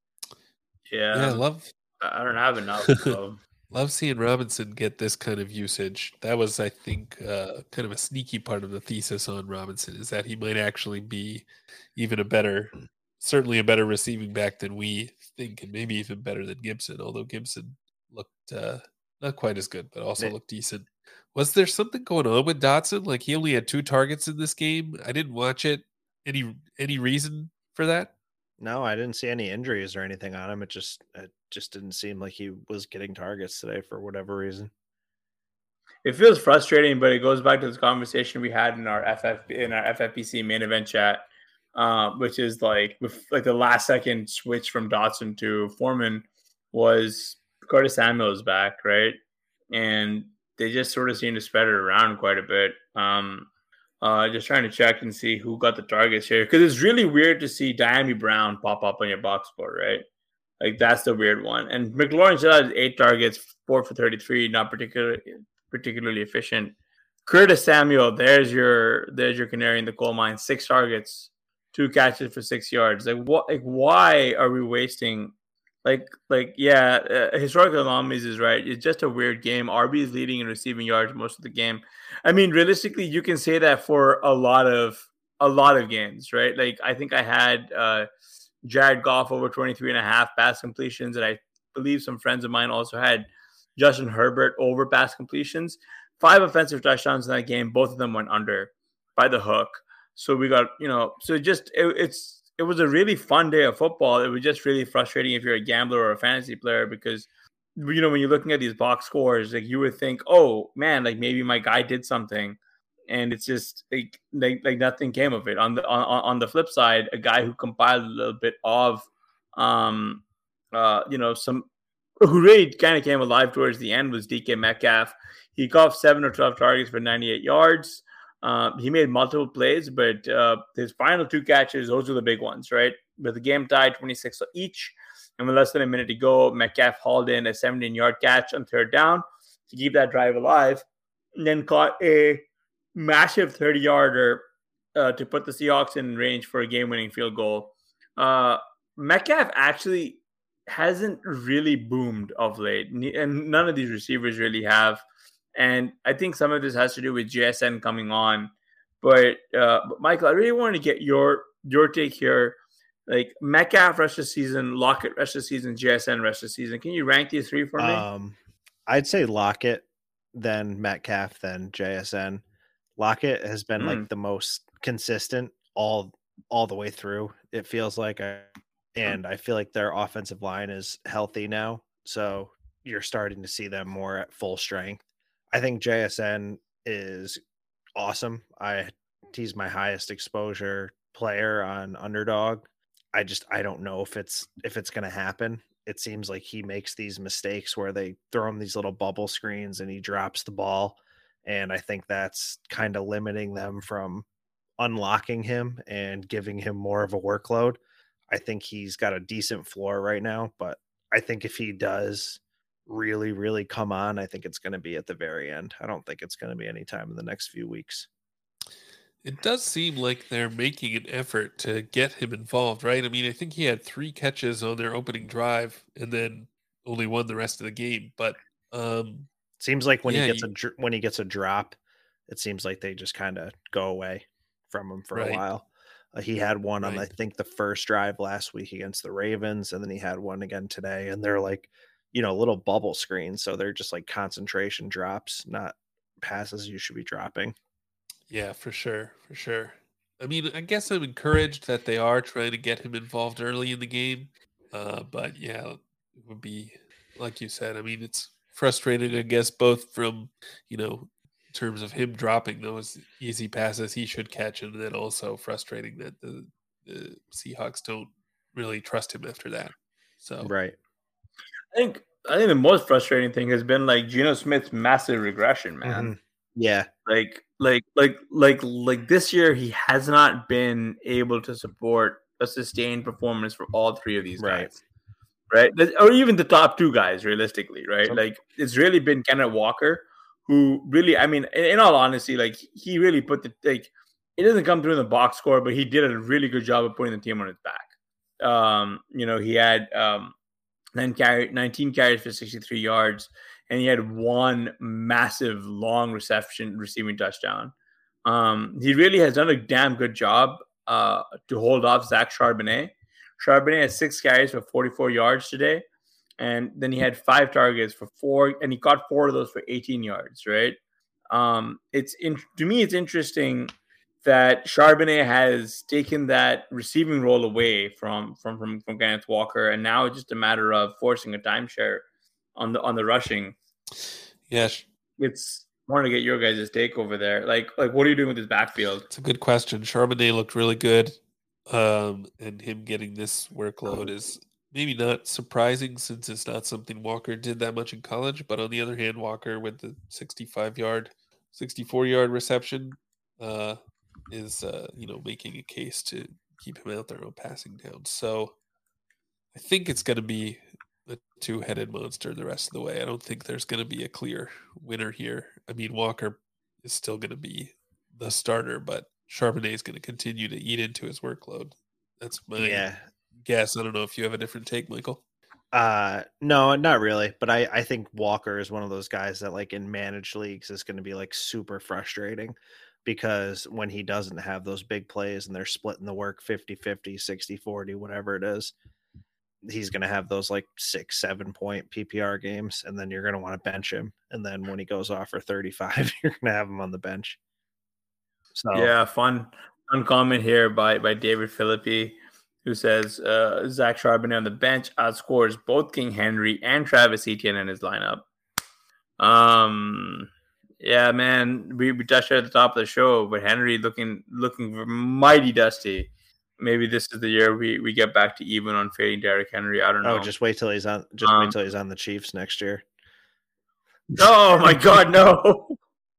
[SPEAKER 3] Yeah,
[SPEAKER 2] yeah I love.
[SPEAKER 3] I don't have enough. So.
[SPEAKER 2] Love seeing Robinson get this kind of usage. That was, I think, uh, kind of a sneaky part of the thesis on Robinson is that he might actually be even a better, certainly a better receiving back than we think, and maybe even better than Gibson, although Gibson looked uh, not quite as good, but also looked decent. Was there something going on with Dotson? Like he only had two targets in this game. I didn't watch it. Any any reason for that?
[SPEAKER 4] No, I didn't see any injuries or anything on him. It just it just didn't seem like he was getting targets today for whatever reason.
[SPEAKER 3] It feels frustrating, but it goes back to this conversation we had in our F F in our F F P C main event chat, uh, which is like with like the last second switch from Dotson to Foreman was Curtis Samuel is back, right? And they just sort of seem to spread it around quite a bit. Um, uh, just trying to check and see who got the targets here, because it's really weird to see Diami Brown pop up on your box score, right? Like that's the weird one. And McLaurin still has eight targets, four for thirty-three, not particularly particularly efficient. Curtis Samuel, there's your there's your canary in the coal mine. Six targets, two catches for six yards. Like what? Like why are we wasting? Like like yeah, uh, historical anomalies is right. It's just a weird game. R B is leading in receiving yards most of the game. I mean, realistically, you can say that for a lot of a lot of games, right? Like I think I had uh, Jared Goff over twenty-three and a half pass completions, and I believe some friends of mine also had Justin Herbert over pass completions. Five offensive touchdowns in that game. Both of them went under by the hook. So we got, you know, so just it, it's it was a really fun day of football. It was just really frustrating if you're a gambler or a fantasy player, because, you know, when you're looking at these box scores, like you would think, oh man, like maybe my guy did something, and it's just like like, like nothing came of it. On the on, on the flip side, a guy who compiled a little bit of, um, uh, you know, some. who really kind of came alive towards the end was D K Metcalf. He caught seven or twelve targets for ninety-eight yards. Uh, he made multiple plays, but uh, his final two catches, those were the big ones, right? With the game tied twenty-six each, and with less than a minute to go, Metcalf hauled in a seventeen-yard catch on third down to keep that drive alive, and then caught a massive thirty-yarder uh, to put the Seahawks in range for a game-winning field goal. Uh, Metcalf actually hasn't really boomed of late, and none of these receivers really have. And I think some of this has to do with J S N coming on. But, uh, but Michael, I really want to get your your take here. Like Metcalf rest of the season, Lockett rest of the season, J S N rest of the season. Can you rank these three for me?
[SPEAKER 4] Um, I'd say Lockett, then Metcalf, then J S N. Lockett has been mm. like the most consistent all all the way through. It feels like, I, and I feel like their offensive line is healthy now, so you're starting to see them more at full strength. I think J S N is awesome. I he's my highest exposure player on Underdog. I just I don't know if it's if it's going to happen. It seems like he makes these mistakes where they throw him these little bubble screens and he drops the ball, and I think that's kind of limiting them from unlocking him and giving him more of a workload. I think he's got a decent floor right now, but I think if he does really, really come on, I think it's going to be at the very end. I don't think it's going to be any time in the next few weeks.
[SPEAKER 2] It does seem like they're making an effort to get him involved, right? I mean, I think he had three catches on their opening drive and then only won the rest of the game. But um,
[SPEAKER 4] seems like when
[SPEAKER 2] yeah,
[SPEAKER 4] he gets
[SPEAKER 2] you,
[SPEAKER 4] a when he gets a drop, it seems like they just kind of go away from him for
[SPEAKER 2] right.
[SPEAKER 4] a while. Uh, he had one
[SPEAKER 2] right.
[SPEAKER 4] on I think the first drive last week against the Ravens, and then he had one again today, and they're like, you know, little bubble screens. So they're just like concentration drops, not passes you should be dropping.
[SPEAKER 2] Yeah, for sure. For sure. I mean, I guess I'm encouraged that they are trying to get him involved early in the game. Uh, but yeah, it would be, like you said, I mean, it's frustrating, I guess, both from, you know, in terms of him dropping those easy passes he should catch, and then also frustrating that the, the Seahawks don't really trust him after that. So,
[SPEAKER 4] right.
[SPEAKER 3] I think I think the most frustrating thing has been like Geno Smith's massive regression, man.
[SPEAKER 4] Mm-hmm. Yeah,
[SPEAKER 3] like like like like like this year he has not been able to support a sustained performance for all three of these
[SPEAKER 4] right.
[SPEAKER 3] guys, right? Or even the top two guys, realistically, right?
[SPEAKER 4] So,
[SPEAKER 3] like it's really been Kenneth Walker, who really, I mean, in, in all honesty, like he really put the like it doesn't come through in the box score, but he did a really good job of putting the team on his back. Um, you know, he had um. Then carried nineteen carries for sixty-three yards, and he had one massive long reception receiving touchdown. Um, he really has done a damn good job uh, to hold off Zach Charbonnet. Charbonnet had six carries for forty-four yards today, and then he had five targets for four, and he caught four of those for eighteen yards. Right? Um, it's in, to me, it's interesting that Charbonnet has taken that receiving role away from from from from Kenneth Walker, and now it's just a matter of forcing a timeshare on the on the rushing.
[SPEAKER 2] Yes,
[SPEAKER 3] it's I want to get your guys' take over there. Like like what are you doing with this backfield?
[SPEAKER 2] It's a good question. Charbonnet looked really good, um, and him getting this workload is maybe not surprising since it's not something Walker did that much in college. But on the other hand, Walker with the sixty-five yard, sixty-four yard reception uh, is, uh, you know, making a case to keep him out there on passing down. So I think it's going to be a two-headed monster the rest of the way. I don't think there's going to be a clear winner here. I mean, Walker is still going to be the starter, but Charbonnet is going to continue to eat into his workload. That's my
[SPEAKER 4] Yeah.
[SPEAKER 2] guess. I don't know if you have a different take, Michael.
[SPEAKER 4] Uh, no, not really. But I, I think Walker is one of those guys that, like, in managed leagues is going to be like super frustrating because when he doesn't have those big plays and they're splitting the work fifty-fifty, sixty-forty, whatever it is, he's going to have those like six, seven point P P R games. And then you're going to want to bench him. And then when he goes off for thirty-five, you're going to have him on the bench. So
[SPEAKER 3] Yeah, fun, fun comment here by, by David Philippi, who says uh, Zach Charbonnet on the bench outscores both King Henry and Travis Etienne in his lineup. Um, yeah, man, we, we touched it at the top of the show, but Henry looking looking mighty dusty. Maybe this is the year we, we get back to even on fading Derrick Henry. I don't know.
[SPEAKER 4] oh, just wait till he's on. Just
[SPEAKER 3] Um,
[SPEAKER 4] wait till he's on the Chiefs next year.
[SPEAKER 3] Oh my God, no.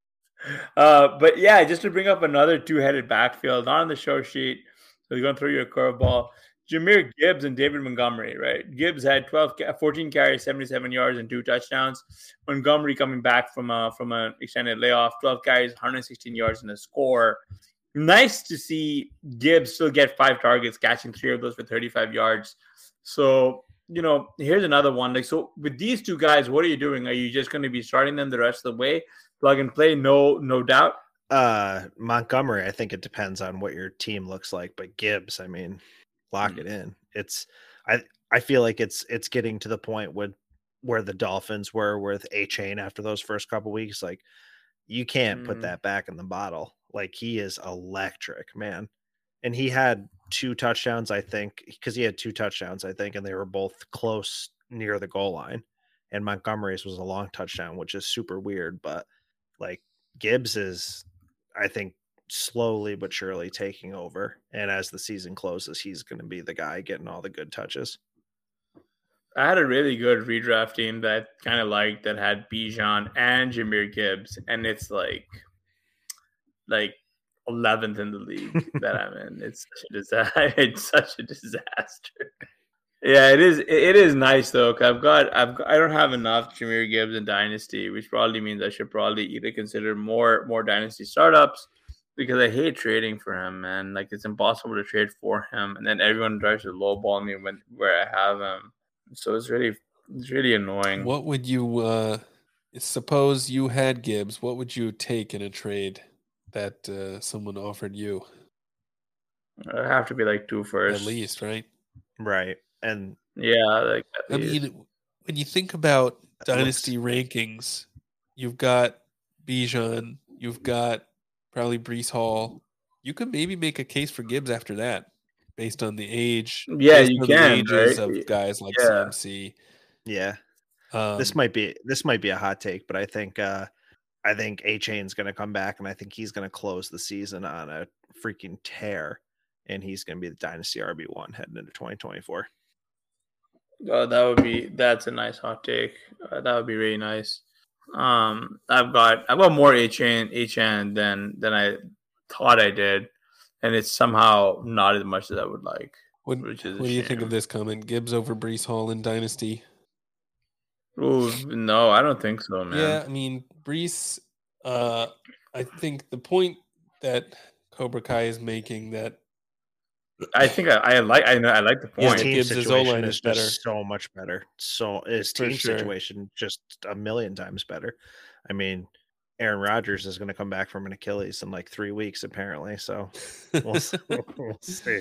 [SPEAKER 3] Uh, but yeah, just to bring up another two-headed backfield, not on the show sheet. So we're going to throw you a curveball. Jahmyr Gibbs and David Montgomery, right? Gibbs had twelve, fourteen carries, seventy-seven yards, and two touchdowns. Montgomery coming back from a, from an extended layoff, twelve carries, one hundred sixteen yards, and a score. Nice to see Gibbs still get five targets, catching three of those for thirty-five yards. So, you know, here's another one. Like, so with these two guys, what are you doing? Are you just going to be starting them the rest of the way? Plug and play, no, no doubt.
[SPEAKER 4] Uh, Montgomery, I think it depends on what your team looks like, but Gibbs, I mean, lock
[SPEAKER 3] Hmm.
[SPEAKER 4] it in. It's I I feel like it's it's getting to the point with where the Dolphins were with A-Chain after those first couple weeks. Like, you can't put
[SPEAKER 3] Mm.
[SPEAKER 4] that back in the bottle. Like, he is electric, man. And he had two touchdowns, I think, because he had two touchdowns, I think, and they were both close near the goal line. And Montgomery's was a long touchdown, which is super weird, but like Gibbs is, I think, slowly but surely taking over. And as the season closes, he's going to be the guy getting all the good touches.
[SPEAKER 3] I had a really good redraft team that I kind of liked that had Bijan and Jahmyr Gibbs, and it's like like eleventh in the league that I'm in. It's such a disaster. It's such a disaster. Yeah, it is. It is nice though. 'Cause I've got, I've, got, I don't have enough Jahmyr Gibbs in Dynasty, which probably means I should probably either consider more, more Dynasty startups because I hate trading for him, man. Like, it's impossible to trade for him, and then everyone tries to lowball me when where I have him. So it's really, it's really annoying.
[SPEAKER 2] What would you uh, suppose you had Gibbs? What would you take in a trade that uh, someone offered you?
[SPEAKER 3] I have to be like two first,
[SPEAKER 2] At least, right?
[SPEAKER 4] Right. And
[SPEAKER 3] Yeah, like
[SPEAKER 2] I mean, when you think about
[SPEAKER 4] That looks-
[SPEAKER 2] dynasty rankings, you've got Bijan, you've got probably Brees Hall. You could maybe make a case for Gibbs after that, based on the age.
[SPEAKER 3] Yeah,
[SPEAKER 2] based
[SPEAKER 3] you
[SPEAKER 2] on
[SPEAKER 3] can,
[SPEAKER 2] the ages
[SPEAKER 3] right?
[SPEAKER 2] of guys like
[SPEAKER 3] Yeah.
[SPEAKER 2] C M C.
[SPEAKER 4] yeah,
[SPEAKER 2] Um,
[SPEAKER 4] this might be this might be a hot take, but I think uh I think A-Chain's going to come back, and I think he's going to close the season on a freaking tear, and he's going to be the Dynasty R B one heading into twenty twenty-four.
[SPEAKER 3] Oh, that would be that's a nice hot take. Uh, that would be really nice. Um, I've got I've got more H N H N than than I thought I did, and it's somehow not as much as I would like.
[SPEAKER 2] what
[SPEAKER 3] which is a
[SPEAKER 2] what do you think
[SPEAKER 3] shame.
[SPEAKER 2] of this comment? Gibbs over Brees Hall in Dynasty?
[SPEAKER 3] Ooh, no, I don't think so, man.
[SPEAKER 2] Yeah, I mean, Brees, uh, I think the point that Cobra Kai is making that
[SPEAKER 3] I think I, I like I know I like the
[SPEAKER 2] Yeah,
[SPEAKER 3] point.
[SPEAKER 4] His team
[SPEAKER 2] Gibbs'
[SPEAKER 4] situation
[SPEAKER 2] O-line
[SPEAKER 4] is
[SPEAKER 2] is
[SPEAKER 4] just
[SPEAKER 2] better.
[SPEAKER 4] so much better. So his
[SPEAKER 2] For
[SPEAKER 4] team
[SPEAKER 2] sure.
[SPEAKER 4] situation just a million times better. I mean, Aaron Rodgers is going to come back from an Achilles in like three weeks, apparently. So we'll, s- we'll see.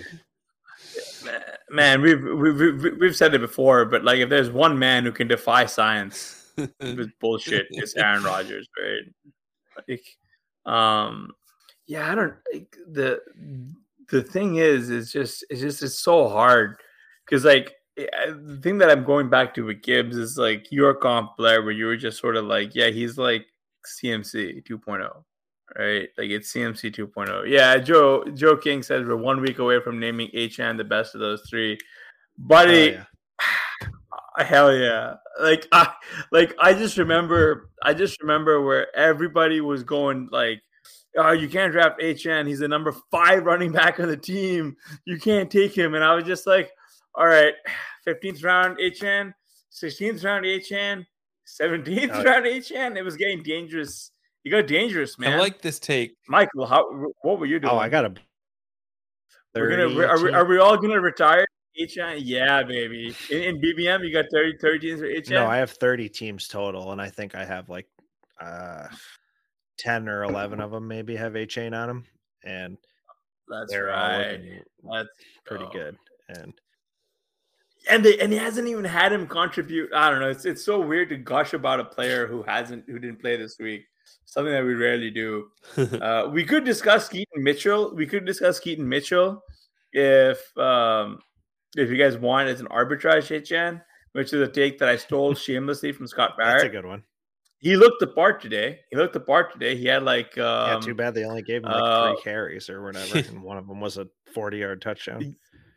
[SPEAKER 3] Man, we've, we've we've we've said it before, but like if there's one man who can defy science with bullshit, it's Aaron Rodgers, right? Like, um, yeah, I don't. Like, the the thing is, is just it's just it's so hard because like I- the thing that I'm going back to with Gibbs is like your comp Blair, where you were just sort of like, yeah, he's like C M C two point oh. Right, like it's C M C two point oh. Yeah, Joe Joe King says we're one week away from naming H N the best of those three.
[SPEAKER 4] Oh,
[SPEAKER 3] Buddy,
[SPEAKER 4] yeah.
[SPEAKER 3] Hell yeah! Like I, like I just remember, I just remember where everybody was going like, "Oh, you can't draft H N. He's the number five running back on the team. You can't take him." And I was just like, "All right, fifteenth round H N, sixteenth round H N, seventeenth oh, round H N." It was getting dangerous. You got dangerous, man.
[SPEAKER 2] I like this take,
[SPEAKER 3] Michael. How? What were you doing?
[SPEAKER 4] Oh, I got a.
[SPEAKER 3] We're gonna. Are we? Are we all gonna retire? H N? Yeah, baby. In, in B B M, you got thirty, thirty teams for H N?
[SPEAKER 4] No, I have thirty teams total, and I think I have like uh, ten or eleven of them maybe have H N on them, and
[SPEAKER 3] that's
[SPEAKER 4] they're
[SPEAKER 3] right.
[SPEAKER 4] That's pretty go. good. And
[SPEAKER 3] and they, and he hasn't even had him contribute. I don't know. It's it's so weird to gush about a player who hasn't who didn't play this week. Something that we rarely do. uh, we could discuss Keaton Mitchell. We could discuss Keaton Mitchell if um, if you guys want as an arbitrage H N, which is a take that I stole shamelessly from Scott Barrett.
[SPEAKER 4] That's a good one.
[SPEAKER 3] He looked the part today. He looked the part today. He had like um,
[SPEAKER 4] yeah. Too bad they only gave him like
[SPEAKER 3] uh,
[SPEAKER 4] three carries or whatever, and one of them was a forty-yard touchdown.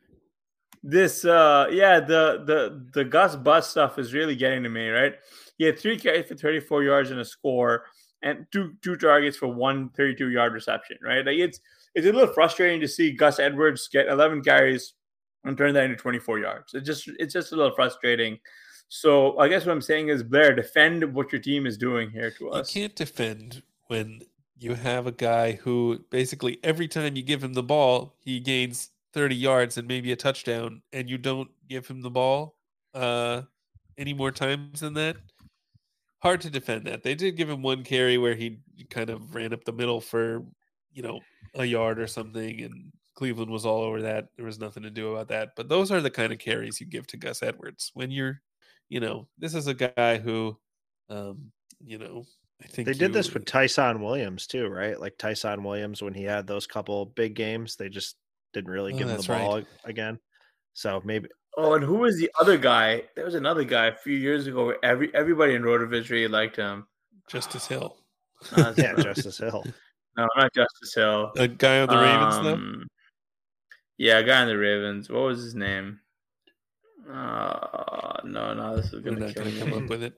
[SPEAKER 3] This, uh, yeah, the the the Gus Bus stuff is really getting to me, right? He had three carries for thirty-four yards and a score, and two two targets for one thirty-two yard reception, right? Like it's it's a little frustrating to see Gus Edwards get eleven carries and turn that into twenty-four yards. It just it's just a little frustrating. So I guess what I'm saying is, Blair, defend what your team is doing here to us.
[SPEAKER 2] You can't defend when you have a guy who basically every time you give him the ball, he gains thirty yards and maybe a touchdown, and you don't give him the ball uh, any more times than that. Hard to defend that. They did give him one carry where he kind of ran up the middle for, you know, a yard or something, and Cleveland was all over that. There was nothing to do about that. But those are the kind of carries you give to Gus Edwards when you're, you know, this is a guy who, um, you know, I think
[SPEAKER 4] they
[SPEAKER 2] you,
[SPEAKER 4] did this with Tyson Williams too, right? Like Tyson Williams, when he had those couple big games, they just didn't really give oh, him the ball right. again. So maybe.
[SPEAKER 3] Oh, and who was the other guy? There was another guy a few years ago where every everybody in RotoViz really liked him.
[SPEAKER 2] Justice Hill.
[SPEAKER 3] No,
[SPEAKER 4] yeah, Justice Hill.
[SPEAKER 3] No, not Justice Hill.
[SPEAKER 2] A guy on the Ravens,
[SPEAKER 3] um,
[SPEAKER 2] though?
[SPEAKER 3] Yeah, a guy on the Ravens. What was his name? Uh, no, no, this is going to
[SPEAKER 2] come up with it.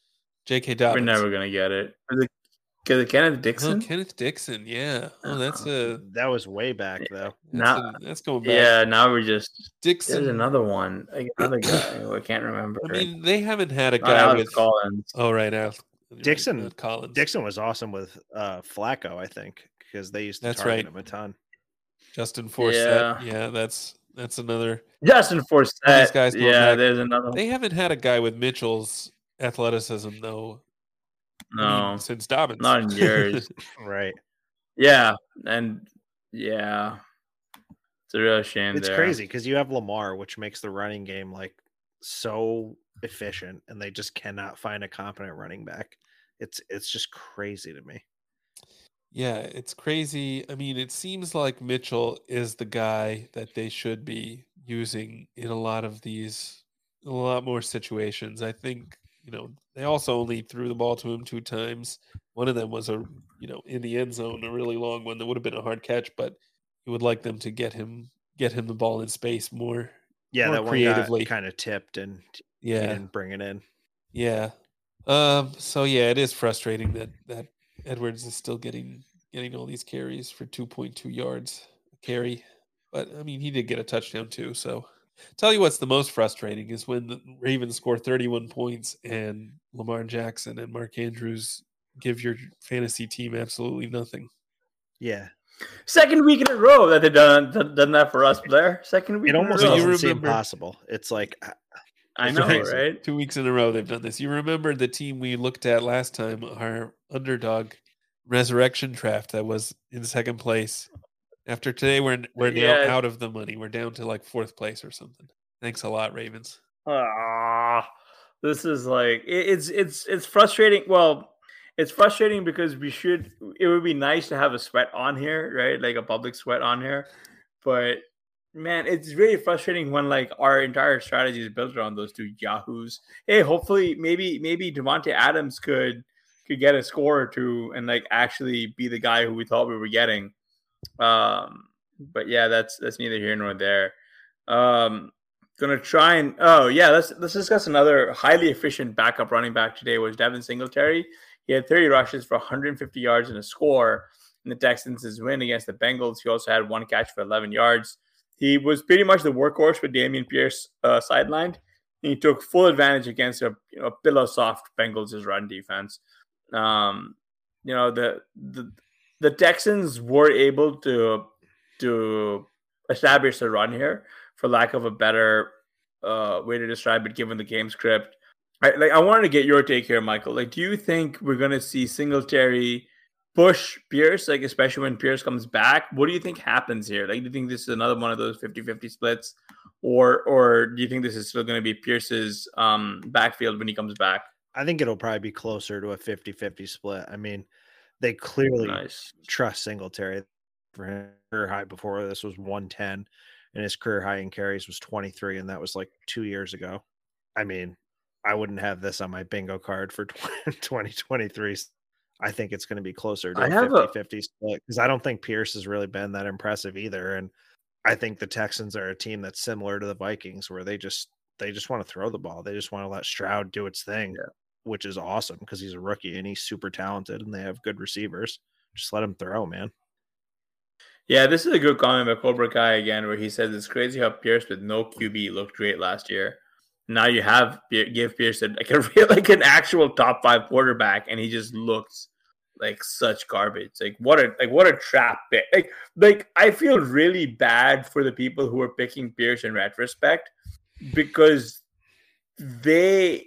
[SPEAKER 2] J K. Dobbins.
[SPEAKER 3] We're never going to get it. Was it, was it Kenneth Dixon?
[SPEAKER 2] Oh, Kenneth Dixon, yeah. Oh, that's a...
[SPEAKER 4] That was way back, though.
[SPEAKER 2] That's, now, a, that's going back.
[SPEAKER 3] Yeah, now we're just...
[SPEAKER 2] Dixon.
[SPEAKER 3] There's another one. Another guy who I can't remember.
[SPEAKER 2] I mean, they haven't had a guy
[SPEAKER 3] Alex
[SPEAKER 2] with...
[SPEAKER 3] Collins.
[SPEAKER 2] Oh, right, Alex.
[SPEAKER 4] Dixon,
[SPEAKER 2] right, Collins.
[SPEAKER 4] Dixon was awesome with uh, Flacco, I think, because they used to
[SPEAKER 2] that's
[SPEAKER 4] target
[SPEAKER 2] right.
[SPEAKER 4] him a ton.
[SPEAKER 2] Justin Forsett. Yeah, yeah that's that's another...
[SPEAKER 3] Justin Forsett.
[SPEAKER 2] These guys
[SPEAKER 3] yeah,
[SPEAKER 2] back.
[SPEAKER 3] There's another one.
[SPEAKER 2] They haven't had a guy with Mitchell's athleticism, though.
[SPEAKER 3] No,
[SPEAKER 2] I mean, since Dobbins,
[SPEAKER 3] not in years,
[SPEAKER 4] right?
[SPEAKER 3] Yeah, and yeah, it's a real shame.
[SPEAKER 4] It's
[SPEAKER 3] there.
[SPEAKER 4] crazy because you have Lamar, which makes the running game like so efficient, and they just cannot find a competent running back. It's it's just crazy to me.
[SPEAKER 2] Yeah, it's crazy. I mean, it seems like Mitchell is the guy that they should be using in a lot of these, a lot more situations. I think. You know, they also only threw the ball to him two times. One of them was a, you know, in the end zone, a really long one that would have been a hard catch, but you would like them to get him, get him the ball in space more.
[SPEAKER 4] Yeah,
[SPEAKER 2] more
[SPEAKER 4] that creatively kind of tipped and
[SPEAKER 2] yeah,
[SPEAKER 4] he didn't bring it in.
[SPEAKER 2] Yeah. Um. So yeah, it is frustrating that that Edwards is still getting getting all these carries for two point two yards a carry, but I mean, he did get a touchdown too, so. Tell you what's the most frustrating is when the Ravens score thirty-one points and Lamar Jackson and Mark Andrews give your fantasy team absolutely nothing.
[SPEAKER 4] Yeah.
[SPEAKER 3] Second week in a row that they've done, done that for us, Blair. Second week
[SPEAKER 4] it
[SPEAKER 3] in
[SPEAKER 4] almost
[SPEAKER 3] a row.
[SPEAKER 4] doesn't seem possible. It's like...
[SPEAKER 3] I know,
[SPEAKER 2] crazy.
[SPEAKER 3] Right?
[SPEAKER 2] Two weeks in a row they've done this. You remember the team we looked at last time, our underdog resurrection draft that was in second place. After today, we're we're
[SPEAKER 3] yeah.
[SPEAKER 2] now out of the money. We're down to like fourth place or something. Thanks a lot, Ravens.
[SPEAKER 3] Ah, this is like it, it's it's it's frustrating. Well, it's frustrating because we should. It would be nice to have a sweat on here, right? Like a public sweat on here. But man, it's really frustrating when like our entire strategy is built around those two yahoos. Hey, hopefully, maybe maybe Devontae Adams could could get a score or two and like actually be the guy who we thought we were getting. Um, but yeah, that's that's neither here nor there. Um, Gonna try and oh yeah, let's let's discuss another highly efficient backup running back today was Devin Singletary. He had thirty rushes for one hundred fifty yards and a score in the Texans' win against the Bengals. He also had one catch for eleven yards. He was pretty much the workhorse with Dameon Pierce uh, sidelined. He took full advantage against a you know pillow soft Bengals' run defense. Um, you know the the the Texans were able to to establish a run here, for lack of a better uh, way to describe it, given the game script. I, like, I wanted to get your take here, Michael. Like, do you think we're going to see Singletary push Pierce, like, especially when Pierce comes back? What do you think happens here? Like, do you think this is another one of those fifty-fifty splits? Or or do you think this is still going to be Pierce's um, backfield when he comes back?
[SPEAKER 4] I think it'll probably be closer to a fifty-fifty split. I mean, they clearly
[SPEAKER 3] Nice.
[SPEAKER 4] trust Singletary. For him, career high before this was one ten, and his career high in carries was twenty-three, and that was like two years ago. I mean, I wouldn't have this on my bingo card for twenty twenty-three. I think it's going to be closer to
[SPEAKER 3] I
[SPEAKER 4] a
[SPEAKER 3] have a-
[SPEAKER 4] fifty-fifty split because I don't think Pierce has really been that impressive either. And I think the Texans are a team that's similar to the Vikings, where they just they just want to throw the ball. They just want to let Stroud do its thing,
[SPEAKER 3] Yeah.
[SPEAKER 4] which is awesome because he's a rookie and he's super talented and they have good receivers. Just let him throw, man.
[SPEAKER 3] Yeah, this is a good comment by Cobra Kai again, where he says it's crazy how Pierce with no Q B looked great last year. Now you have give Pierce like a real, like an actual top five quarterback, and he just looks like such garbage. Like what a like what a trap pick. Like like I feel really bad for the people who are picking Pierce in retrospect because they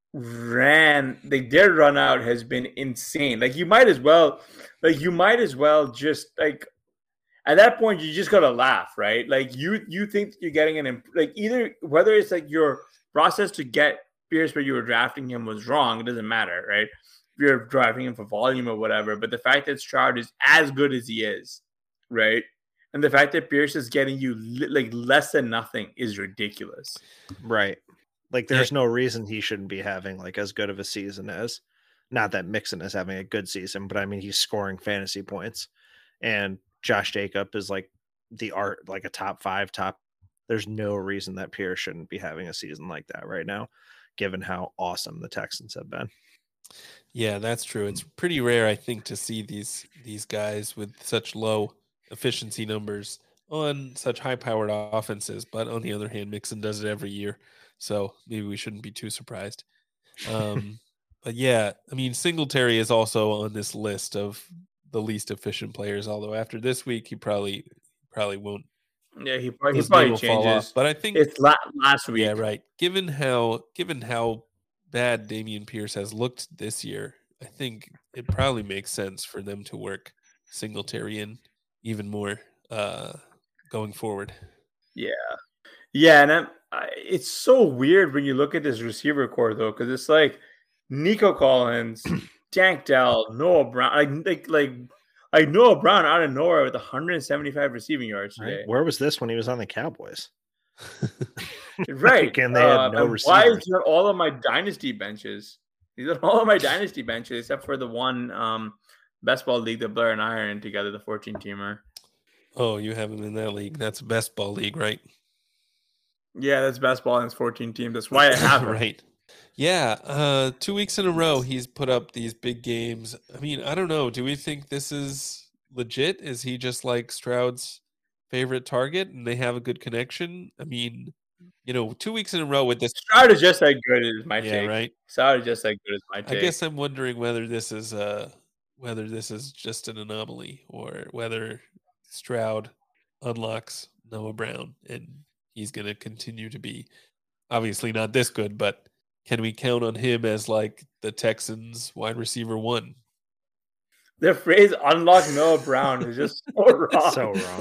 [SPEAKER 3] ran like their run out has been insane. Like you might as well like you might as well just like. At that point, you just gotta laugh, right? Like you, you think you're getting an imp- like either whether it's like your process to get Pierce where you were drafting him was wrong. It doesn't matter, right? If you're drafting him for volume or whatever, but the fact that Stroud is as good as he is, right, and the fact that Pierce is getting you li- like less than nothing is ridiculous,
[SPEAKER 4] right? Like there's no reason he shouldn't be having like as good of a season as. Not that Mixon is having a good season, but I mean he's scoring fantasy points, and Josh Jacob is like the art, like a top five top. There's no reason that Pierce shouldn't be having a season like that right now, given how awesome the Texans have been.
[SPEAKER 2] Yeah, that's true. It's pretty rare, I think, to see these these guys with such low efficiency numbers on such high-powered offenses. But on the other hand, Mixon does it every year, so maybe we shouldn't be too surprised. Um, but yeah, I mean, Singletary is also on this list of the least efficient players, although after this week he probably probably won't.
[SPEAKER 3] Yeah, he probably, he
[SPEAKER 2] his
[SPEAKER 3] probably
[SPEAKER 2] name will fall
[SPEAKER 3] changes.
[SPEAKER 2] off. But I think
[SPEAKER 3] It's la- last week.
[SPEAKER 2] yeah, right. Given how given how bad Dameon Pierce has looked this year, I think it probably makes sense for them to work Singletary in even more uh, going forward.
[SPEAKER 3] Yeah, yeah, and I'm, I, it's so weird when you look at this receiver core though, because it's like Nico Collins, Tank Dell, Noah Brown, like like like like Noah Brown out of nowhere with one hundred seventy-five receiving yards today.
[SPEAKER 4] Right? Where was this when he was on the Cowboys?
[SPEAKER 3] Right,
[SPEAKER 4] Like, and they had
[SPEAKER 3] uh,
[SPEAKER 4] no
[SPEAKER 3] and
[SPEAKER 4] receivers.
[SPEAKER 3] why is he on all of my dynasty benches? He's on all of my dynasty benches except for the one um, best ball league that Blair and I are in together, the fourteen teamer.
[SPEAKER 2] Oh, you have him in that league. That's best ball league, right?
[SPEAKER 3] Yeah, that's best ball and it's fourteen teams. That's why I have him.
[SPEAKER 2] Right. Yeah, uh, two weeks in a row, he's put up these big games. I mean, I don't know. Do we think this is legit? Is he just like Stroud's favorite target and they have a good connection? I mean, you know, two weeks in a row with this.
[SPEAKER 3] Stroud is just as good as my
[SPEAKER 2] Yeah,
[SPEAKER 3] take.
[SPEAKER 2] right.
[SPEAKER 3] Stroud is just as good as my take.
[SPEAKER 2] I guess I'm wondering whether this is uh whether this is just an anomaly or whether Stroud unlocks Noah Brown and he's going to continue to be obviously not this good, but can we count on him as like the Texans wide receiver one?
[SPEAKER 3] The phrase "unlock Noah Brown" is just so wrong.
[SPEAKER 4] So wrong.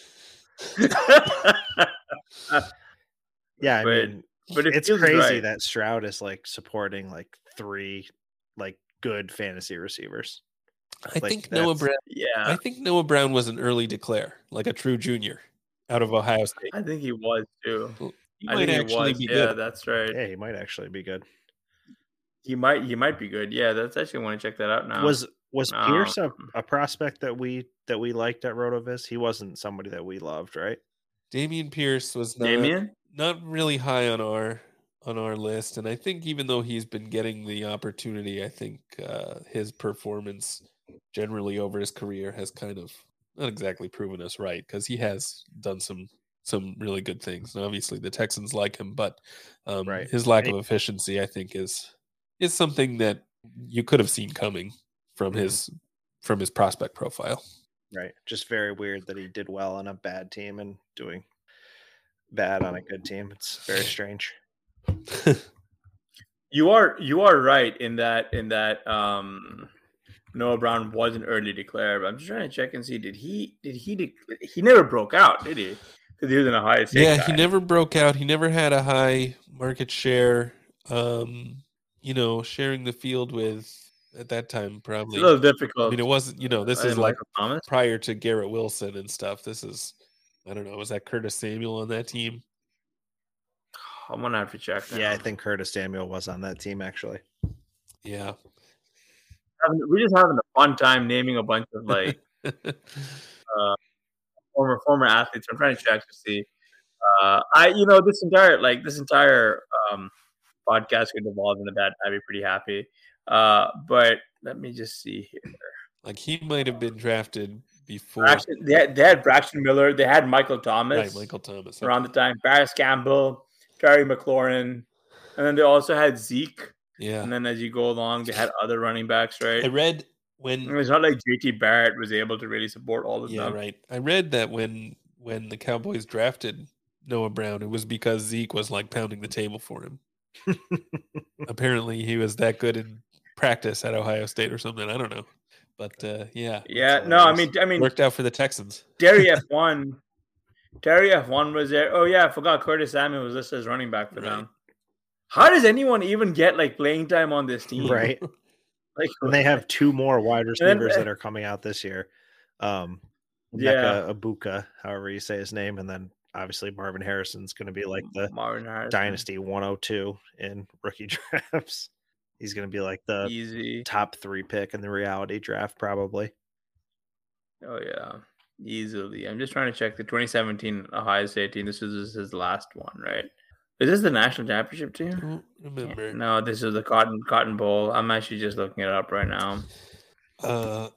[SPEAKER 4] Yeah, I
[SPEAKER 3] But-
[SPEAKER 4] mean,
[SPEAKER 3] but it
[SPEAKER 4] it's
[SPEAKER 3] feels
[SPEAKER 4] crazy
[SPEAKER 3] right.
[SPEAKER 4] that Stroud is like supporting like three like good fantasy receivers.
[SPEAKER 2] I
[SPEAKER 4] Like,
[SPEAKER 2] think Noah
[SPEAKER 4] that's-
[SPEAKER 2] Brown
[SPEAKER 3] Yeah,
[SPEAKER 2] I think Noah Brown was an early declare, like a true junior out of Ohio State.
[SPEAKER 3] I think he was too.
[SPEAKER 2] He
[SPEAKER 3] I
[SPEAKER 2] might
[SPEAKER 3] think he
[SPEAKER 2] actually
[SPEAKER 3] was.
[SPEAKER 2] be
[SPEAKER 3] Yeah,
[SPEAKER 2] good.
[SPEAKER 3] that's right.
[SPEAKER 4] Yeah, he might actually be good.
[SPEAKER 3] He might. He might be good. Yeah, that's actually want to check that out now.
[SPEAKER 4] Was was
[SPEAKER 3] Um,
[SPEAKER 4] Pierce a, a prospect that we that we liked at RotoViz? He wasn't somebody that we loved, right?
[SPEAKER 2] Dameon Pierce was not,
[SPEAKER 3] Damian?
[SPEAKER 2] not really high on our on our list, and I think even though he's been getting the opportunity, I think uh, his performance generally over his career has kind of not exactly proven us right, because he has done some some really good things, and obviously the Texans like him, but um,
[SPEAKER 4] Right.
[SPEAKER 2] his lack
[SPEAKER 4] And
[SPEAKER 2] of efficiency, I think, is is something that you could have seen coming from
[SPEAKER 4] Mhm.
[SPEAKER 2] his from his prospect profile.
[SPEAKER 4] Right. Just very weird that he did well on a bad team and doing bad on a good team. It's very strange.
[SPEAKER 3] You are you are right in that in that um, Noah Brown wasn't early declared. But I'm just trying to check and see did he did he de- he never broke out, did he? Because he was in a high state
[SPEAKER 2] Yeah,
[SPEAKER 3] guy.
[SPEAKER 2] he never broke out. He never had a high market share. Um, you know, sharing the field with at that time
[SPEAKER 3] It's
[SPEAKER 2] probably.
[SPEAKER 3] a little
[SPEAKER 2] I
[SPEAKER 3] difficult.
[SPEAKER 2] mean, it wasn't. You know, this
[SPEAKER 3] uh,
[SPEAKER 2] is
[SPEAKER 3] and
[SPEAKER 2] like
[SPEAKER 3] Michael Thomas.
[SPEAKER 2] prior to Garrett Wilson and stuff. This is, I don't know. Was that Curtis Samuel on that team?
[SPEAKER 3] I'm gonna have to check.
[SPEAKER 4] Yeah, I
[SPEAKER 3] now.
[SPEAKER 4] think Curtis Samuel was on that team actually.
[SPEAKER 2] Yeah.
[SPEAKER 3] Having- we're just having a fun time naming a bunch of like former former athletes. I'm trying to check to see. Uh, I you know this entire like this entire um, podcast could evolve into that. I'd be pretty happy. Uh, but let me just see here.
[SPEAKER 2] Like he might have been drafted before.
[SPEAKER 3] Braxton, they, had, they had Braxton Miller. They had Michael Thomas
[SPEAKER 2] Right, Michael Thomas.
[SPEAKER 3] around the time. Paris Campbell, Terry McLaurin, and then they also had Zeke.
[SPEAKER 2] Yeah.
[SPEAKER 3] And then as you go along, they had other running backs, right?
[SPEAKER 2] I read when
[SPEAKER 3] It's not like J T Barrett was able to really support all of
[SPEAKER 2] Yeah,
[SPEAKER 3] them.
[SPEAKER 2] right. I read that when when the Cowboys drafted Noah Brown, it was because Zeke was like pounding the table for him. Apparently, he was that good in practice at Ohio State or something. I don't know, but uh, yeah,
[SPEAKER 3] Yeah, no, I mean, I mean,
[SPEAKER 2] worked out for the Texans.
[SPEAKER 3] Terry F one, Terry F one was there. Oh yeah, I forgot Curtis Samuel was listed as running back for
[SPEAKER 2] Right.
[SPEAKER 3] them. How does anyone even get like playing time on this team?
[SPEAKER 4] Right.
[SPEAKER 3] Like,
[SPEAKER 4] And they have two more wide
[SPEAKER 3] then-
[SPEAKER 4] receivers that are coming out this year. Um
[SPEAKER 3] Yeah.
[SPEAKER 4] Emeka Ibuka, however you say his name, and then obviously Marvin Harrison's going to be like the
[SPEAKER 3] Marvin Harrison.
[SPEAKER 4] Dynasty one oh two in rookie drafts. He's going to be like the
[SPEAKER 3] Easy.
[SPEAKER 4] top three pick in the reality draft, probably.
[SPEAKER 3] Oh yeah, easily. I'm just trying to check the twenty seventeen Ohio State team. This is his last one, right? Is this the national championship team?
[SPEAKER 2] Don't remember.
[SPEAKER 3] No, this is the Cotton Cotton Bowl. I'm actually just looking it up right now.
[SPEAKER 2] Uh,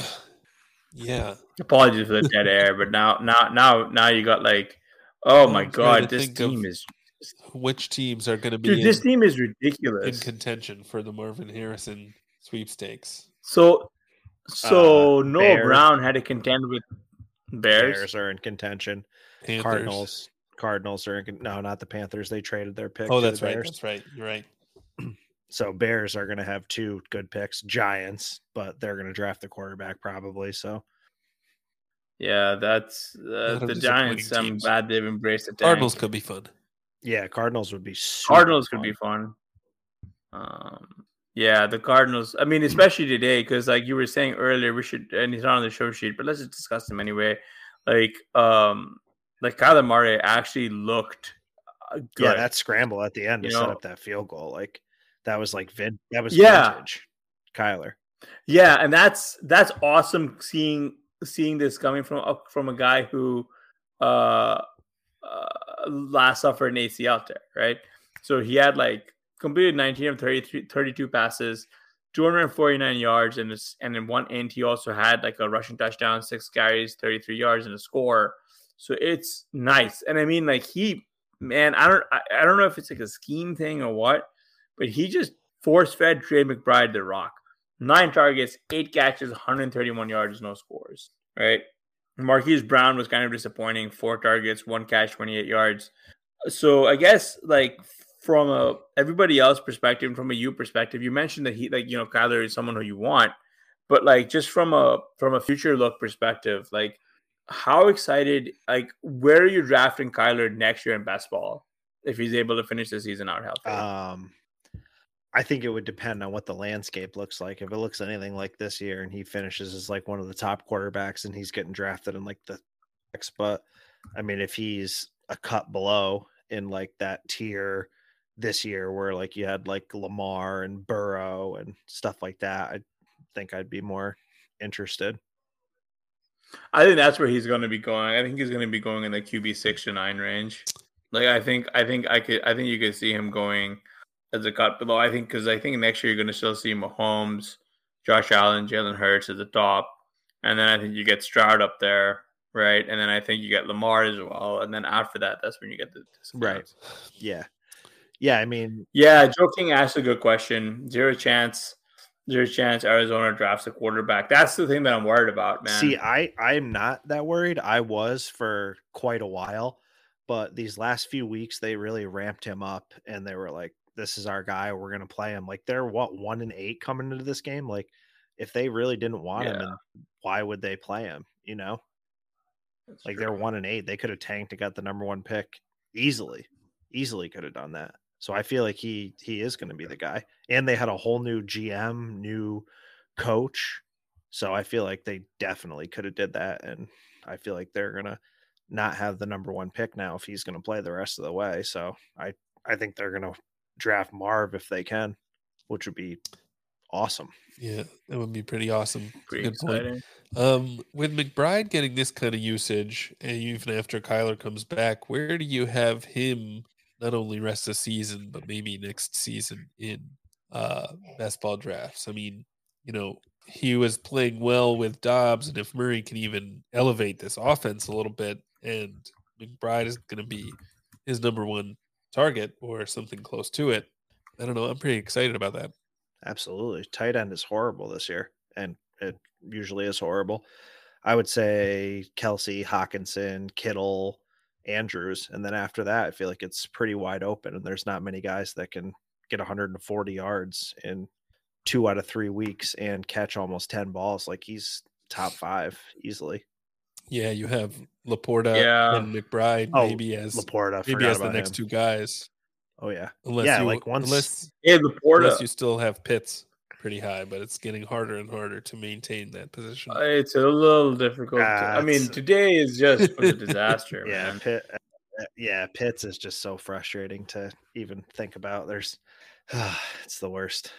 [SPEAKER 2] yeah.
[SPEAKER 3] Apologies for the dead air, but now, now, now, now you got like, oh my
[SPEAKER 2] I'm trying
[SPEAKER 3] god,
[SPEAKER 2] to
[SPEAKER 3] this
[SPEAKER 2] think of
[SPEAKER 3] team is,
[SPEAKER 2] Which teams are going to be
[SPEAKER 3] dude,
[SPEAKER 2] in,
[SPEAKER 3] this team is
[SPEAKER 2] in
[SPEAKER 3] ridiculous.
[SPEAKER 2] contention for the Marvin Harrison sweepstakes?
[SPEAKER 3] So, so
[SPEAKER 4] Uh,
[SPEAKER 3] Noah
[SPEAKER 4] Bears.
[SPEAKER 3] Brown had to contend with Bears.
[SPEAKER 4] Bears are in contention.
[SPEAKER 2] Panthers.
[SPEAKER 4] Cardinals. Cardinals are in con- no, not the Panthers. They traded their pick.
[SPEAKER 2] Oh,
[SPEAKER 4] to
[SPEAKER 2] that's
[SPEAKER 4] the
[SPEAKER 2] right.
[SPEAKER 4] Bears.
[SPEAKER 2] That's right. You're right.
[SPEAKER 4] So Bears are going to have two good picks. Giants, but they're going to draft the quarterback probably. So
[SPEAKER 3] Yeah, that's uh,
[SPEAKER 2] Lot of
[SPEAKER 3] the
[SPEAKER 2] disappointing
[SPEAKER 3] Giants. I'm
[SPEAKER 2] teams.
[SPEAKER 3] glad they've embraced the tank.
[SPEAKER 2] Cardinals could be fun.
[SPEAKER 4] yeah, Cardinals would be super
[SPEAKER 3] Cardinals could
[SPEAKER 4] fun.
[SPEAKER 3] be fun. Um, yeah, the Cardinals. I mean, especially today, because like you were saying earlier, we should. And he's not on the show sheet, but let's just discuss him anyway. Like, um, like Kyler Murray actually looked uh, good.
[SPEAKER 4] Yeah, that scramble at the end
[SPEAKER 3] You
[SPEAKER 4] to set
[SPEAKER 3] know-
[SPEAKER 4] up that field goal, like that was like vin- that was
[SPEAKER 3] Yeah.
[SPEAKER 4] vintage. Kyler.
[SPEAKER 3] Yeah, and that's that's awesome seeing seeing this coming from uh, from a guy who uh, uh last suffered an A C L tear, right? So he had like completed nineteen of thirty-three, thirty-two passes, two hundred forty-nine yards, and this, and in one end he also had like a rushing touchdown, six carries, thirty-three yards, and a score. So it's nice, and I mean, like he, man, I don't, I, I don't know if it's like a scheme thing or what, but he just force fed Trey McBride the rock. Nine targets, eight catches, one hundred thirty-one yards, no scores. Right. Marquise Brown was kind of disappointing. Four targets, one catch, twenty-eight yards. So I guess like from a everybody else perspective, from a you perspective, you mentioned that he like you know Kyler is someone who you want, but like just from a from a future look perspective, like how excited, like where are you drafting Kyler next year in best ball if he's able to finish the season out healthy?
[SPEAKER 4] Um, I think it would depend on what the landscape looks like. If it looks anything like this year and he finishes as like one of the top quarterbacks and he's getting drafted in like the next, but I mean, if he's a cut below in like that tier this year where like you had like Lamar and Burrow and stuff like that, I think I'd be more interested.
[SPEAKER 3] I think that's where he's going to be going. I think he's going to be going in the Q B six to nine range. Like I think, I think I could, I think you could see him going as a cut below. I think because I think next year you're going to still see Mahomes, Josh Allen, Jalen Hurts at the top, and then I think you get Stroud up there, right? And then I think you get Lamar as well, and then after that, that's when you get the
[SPEAKER 4] right. Yeah, yeah. I mean,
[SPEAKER 3] yeah. Joe King asked a good question. Zero chance. There's a chance Arizona drafts a quarterback. That's the thing that I'm worried about, man.
[SPEAKER 4] See, I I'm not that worried. I was for quite a while, but these last few weeks they really ramped him up, and they were like, "This is our guy. We're gonna play him." Like they're what one and eight coming into this game. Like if they really didn't want
[SPEAKER 3] Yeah.
[SPEAKER 4] him, and why would they play him? You know,
[SPEAKER 3] That's
[SPEAKER 4] like
[SPEAKER 3] true.
[SPEAKER 4] they're one and eight. They could have tanked and got the number one pick easily. Easily could have done that. So I feel like he he is going to be the guy. And they had a whole new G M, new coach. So I feel like they definitely could have did that. And I feel like they're going to not have the number one pick now if he's going to play the rest of the way. So I, I think they're going to draft Marv if they can, which would be awesome.
[SPEAKER 2] Yeah, that would be pretty awesome.
[SPEAKER 3] Pretty
[SPEAKER 2] Good point.
[SPEAKER 3] exciting.
[SPEAKER 2] Um, with McBride getting this kind of usage, and even after Kyler comes back, where do you have him not only rest the season, but maybe next season in uh, best ball drafts? I mean, you know, he was playing well with Dobbs, and if Murray can even elevate this offense a little bit, and McBride is going to be his number one target or something close to it, I don't know. I'm pretty excited about that.
[SPEAKER 4] Absolutely. Tight end is horrible this year, and it usually is horrible. I would say Kelsey, Hawkinson, Kittle, Andrews, and then after that, I feel like it's pretty wide open, and there's not many guys that can get one hundred forty yards in two out of three weeks and catch almost ten balls. Like he's top five easily.
[SPEAKER 2] Yeah, you have Laporta
[SPEAKER 3] Yeah.
[SPEAKER 2] and McBride
[SPEAKER 4] Oh,
[SPEAKER 2] maybe as
[SPEAKER 4] Laporta,
[SPEAKER 2] maybe
[SPEAKER 4] forgot
[SPEAKER 2] as the
[SPEAKER 4] about
[SPEAKER 2] next
[SPEAKER 4] him.
[SPEAKER 2] two guys.
[SPEAKER 4] Oh yeah,
[SPEAKER 2] Unless
[SPEAKER 4] yeah.
[SPEAKER 2] you,
[SPEAKER 4] like once,
[SPEAKER 2] unless
[SPEAKER 3] Yeah, Laporta.
[SPEAKER 2] unless you still have Pitts pretty high, but it's getting harder and harder to maintain that position.
[SPEAKER 3] It's a little difficult. to-
[SPEAKER 4] Ah,
[SPEAKER 3] I mean,
[SPEAKER 4] it's-
[SPEAKER 3] today is just was a disaster,
[SPEAKER 4] yeah,
[SPEAKER 3] man.
[SPEAKER 4] Pitt, uh, yeah, Pitts is just so frustrating to even think about. There's, it's the worst.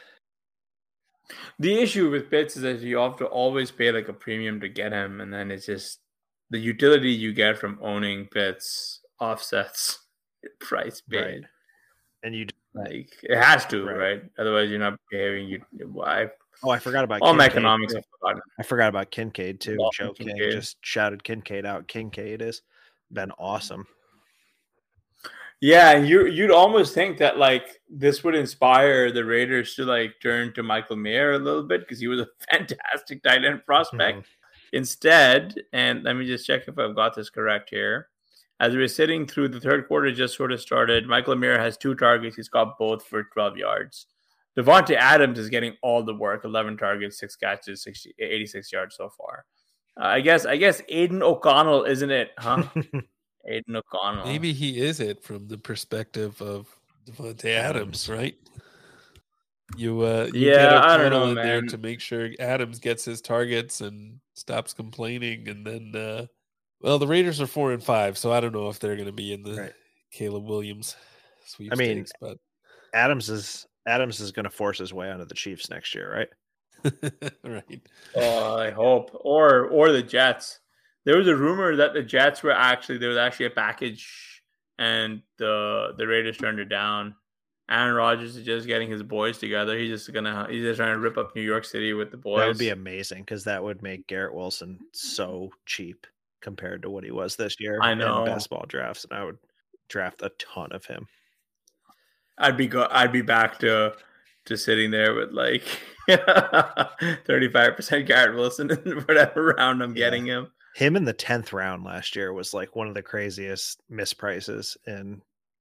[SPEAKER 3] The issue with Pitts is that you have to always pay like a premium to get him, and then it's just the utility you get from owning Pitts offsets price paid.
[SPEAKER 4] Right. And you,
[SPEAKER 3] Like it has to,
[SPEAKER 4] Right.
[SPEAKER 3] right? Otherwise, you're not behaving. You why?
[SPEAKER 4] oh, I forgot about
[SPEAKER 3] All my
[SPEAKER 4] Kincaid,
[SPEAKER 3] economics
[SPEAKER 4] too.
[SPEAKER 3] have forgotten.
[SPEAKER 4] I forgot about Kincaid too.
[SPEAKER 3] Lawson
[SPEAKER 4] Joe King
[SPEAKER 3] Kincaid.
[SPEAKER 4] just shouted Kincaid out. Kincaid has been awesome.
[SPEAKER 3] Yeah, and you you'd almost think that like this would inspire the Raiders to like turn to Michael Mayer a little bit because he was a fantastic tight end prospect.
[SPEAKER 4] Mhm.
[SPEAKER 3] Instead, and let me just check if I've got this correct here. As we were sitting through the third quarter, just sort of started. Michael Mayer has two targets. He's got both for twelve yards. Devontae Adams is getting all the work. eleven targets, six catches, sixty, eighty-six yards so far. Uh, I guess. I guess Aiden O'Connell, isn't it? Huh? Aiden O'Connell.
[SPEAKER 2] Maybe he is it from the perspective of Devontae Adams,
[SPEAKER 4] Adams.
[SPEAKER 2] right? You, uh, you
[SPEAKER 3] Yeah,
[SPEAKER 2] get
[SPEAKER 3] I don't
[SPEAKER 2] O'Connell
[SPEAKER 3] know,
[SPEAKER 2] in there
[SPEAKER 3] man.
[SPEAKER 2] to make sure Adams gets his targets and stops complaining, and then, uh, well, the Raiders are four and five, so I don't know if they're going to be in the
[SPEAKER 4] Right.
[SPEAKER 2] Caleb Williams sweepstakes, but
[SPEAKER 4] Adams is Adams is going to force his way onto the Chiefs next year, right?
[SPEAKER 2] right.
[SPEAKER 3] Oh, I hope. Or or the Jets. There was a rumor that the Jets were actually there was actually a package and the the Raiders turned it down. Aaron Rodgers is just getting his boys together. He's just gonna he's just trying to rip up New York City with the boys.
[SPEAKER 4] That would be amazing because that would make Garrett Wilson so cheap compared to what he was this year.
[SPEAKER 3] I know.
[SPEAKER 4] in best ball drafts, and I would draft a ton of him.
[SPEAKER 3] I'd be go I'd be back to to sitting there with like thirty-five percent Garrett Wilson in whatever round I'm
[SPEAKER 4] Yeah.
[SPEAKER 3] getting him.
[SPEAKER 4] Him in the tenth round last year was like one of the craziest misprices in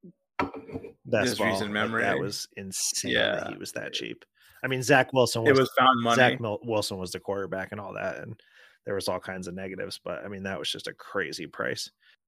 [SPEAKER 4] best
[SPEAKER 3] Just
[SPEAKER 4] ball.
[SPEAKER 3] recent
[SPEAKER 4] Like,
[SPEAKER 3] memory.
[SPEAKER 4] that was insane
[SPEAKER 3] Yeah.
[SPEAKER 4] that he was that cheap. I mean, Zach Wilson was
[SPEAKER 3] It was found money.
[SPEAKER 4] Zach Mil- Wilson was the quarterback and all that, and there was all kinds of negatives. But I mean, that was just a crazy price.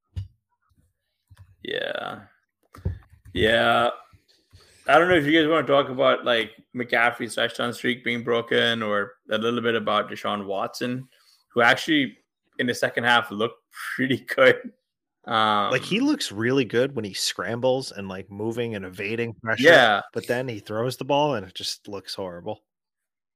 [SPEAKER 3] Yeah. Yeah. I don't know if you guys want to talk about like McCaffrey's touchdown streak being broken or a little bit about Deshaun Watson, who actually in the second half looked pretty good. Um,
[SPEAKER 4] Like he looks really good when he scrambles and like moving and evading pressure.
[SPEAKER 3] yeah.
[SPEAKER 4] But then he throws the ball and it just looks horrible.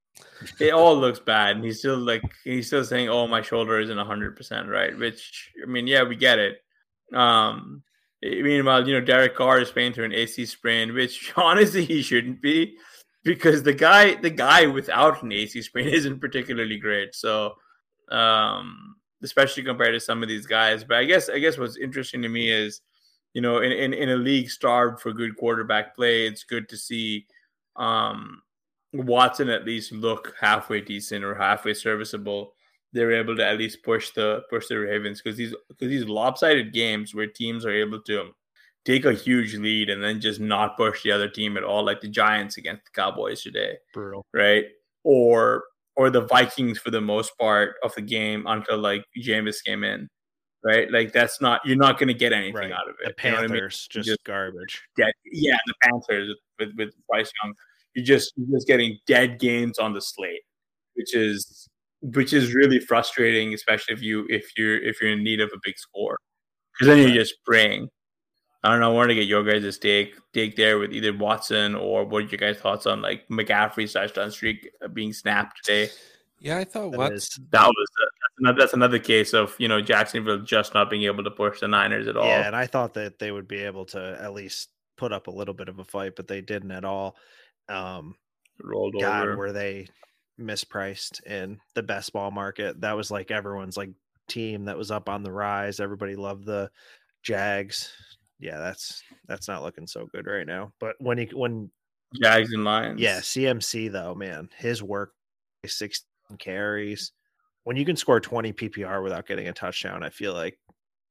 [SPEAKER 3] it all looks bad, and he's still like he's still saying, "Oh, my shoulder isn't a hundred percent right." Which I mean, yeah, we get it. Um, meanwhile, you know, Derek Carr is playing through an A C sprain, which honestly he shouldn't be, because the guy the guy without an A C sprain isn't particularly great. So, um, especially compared to some of these guys. But I guess I guess what's interesting to me is, you know, in in, in a league starved for good quarterback play, it's good to see. Um, Watson at least look halfway decent or halfway serviceable. They're able to at least push the push the Ravens, because these because these lopsided games where teams are able to take a huge lead and then just not push the other team at all, like the Giants against the Cowboys today,
[SPEAKER 4] Brutal,
[SPEAKER 3] right? Or or the Vikings for the most part of the game until like Jameis came in, right? Like that's not you're not going to get anything
[SPEAKER 4] right.
[SPEAKER 3] out of it.
[SPEAKER 4] The Panthers,
[SPEAKER 3] you know what I mean?
[SPEAKER 4] just,
[SPEAKER 3] just
[SPEAKER 4] garbage.
[SPEAKER 3] Dead, yeah, the Panthers with with Bryce Young. You just you're just getting dead games on the slate, which is which is really frustrating, especially if you if you're if you're in need of a big score, because then you're just praying. I don't know. I wanted to get your guys' take take there with either Watson, or what are your guys' thoughts on like McCaffrey's touchdown streak being snapped today?
[SPEAKER 2] Yeah, I thought
[SPEAKER 4] That
[SPEAKER 2] what
[SPEAKER 4] is-
[SPEAKER 3] That was a, that's, another, that's another case of, you know, Jacksonville just not being able to push the Niners at all.
[SPEAKER 4] Yeah, and I thought that they would be able to at least put up a little bit of a fight, but they didn't at all. Um,
[SPEAKER 3] Rolled
[SPEAKER 4] God,
[SPEAKER 3] over.
[SPEAKER 4] were they mispriced in the best ball market? That was like everyone's like team that was up on the rise. Everybody loved the Jags. Yeah, that's that's not looking so good right now. But when he when
[SPEAKER 3] Jags and Lions.
[SPEAKER 4] yeah, C M C though, man, his work, sixteen carries. When you can score twenty P P R without getting a touchdown, I feel like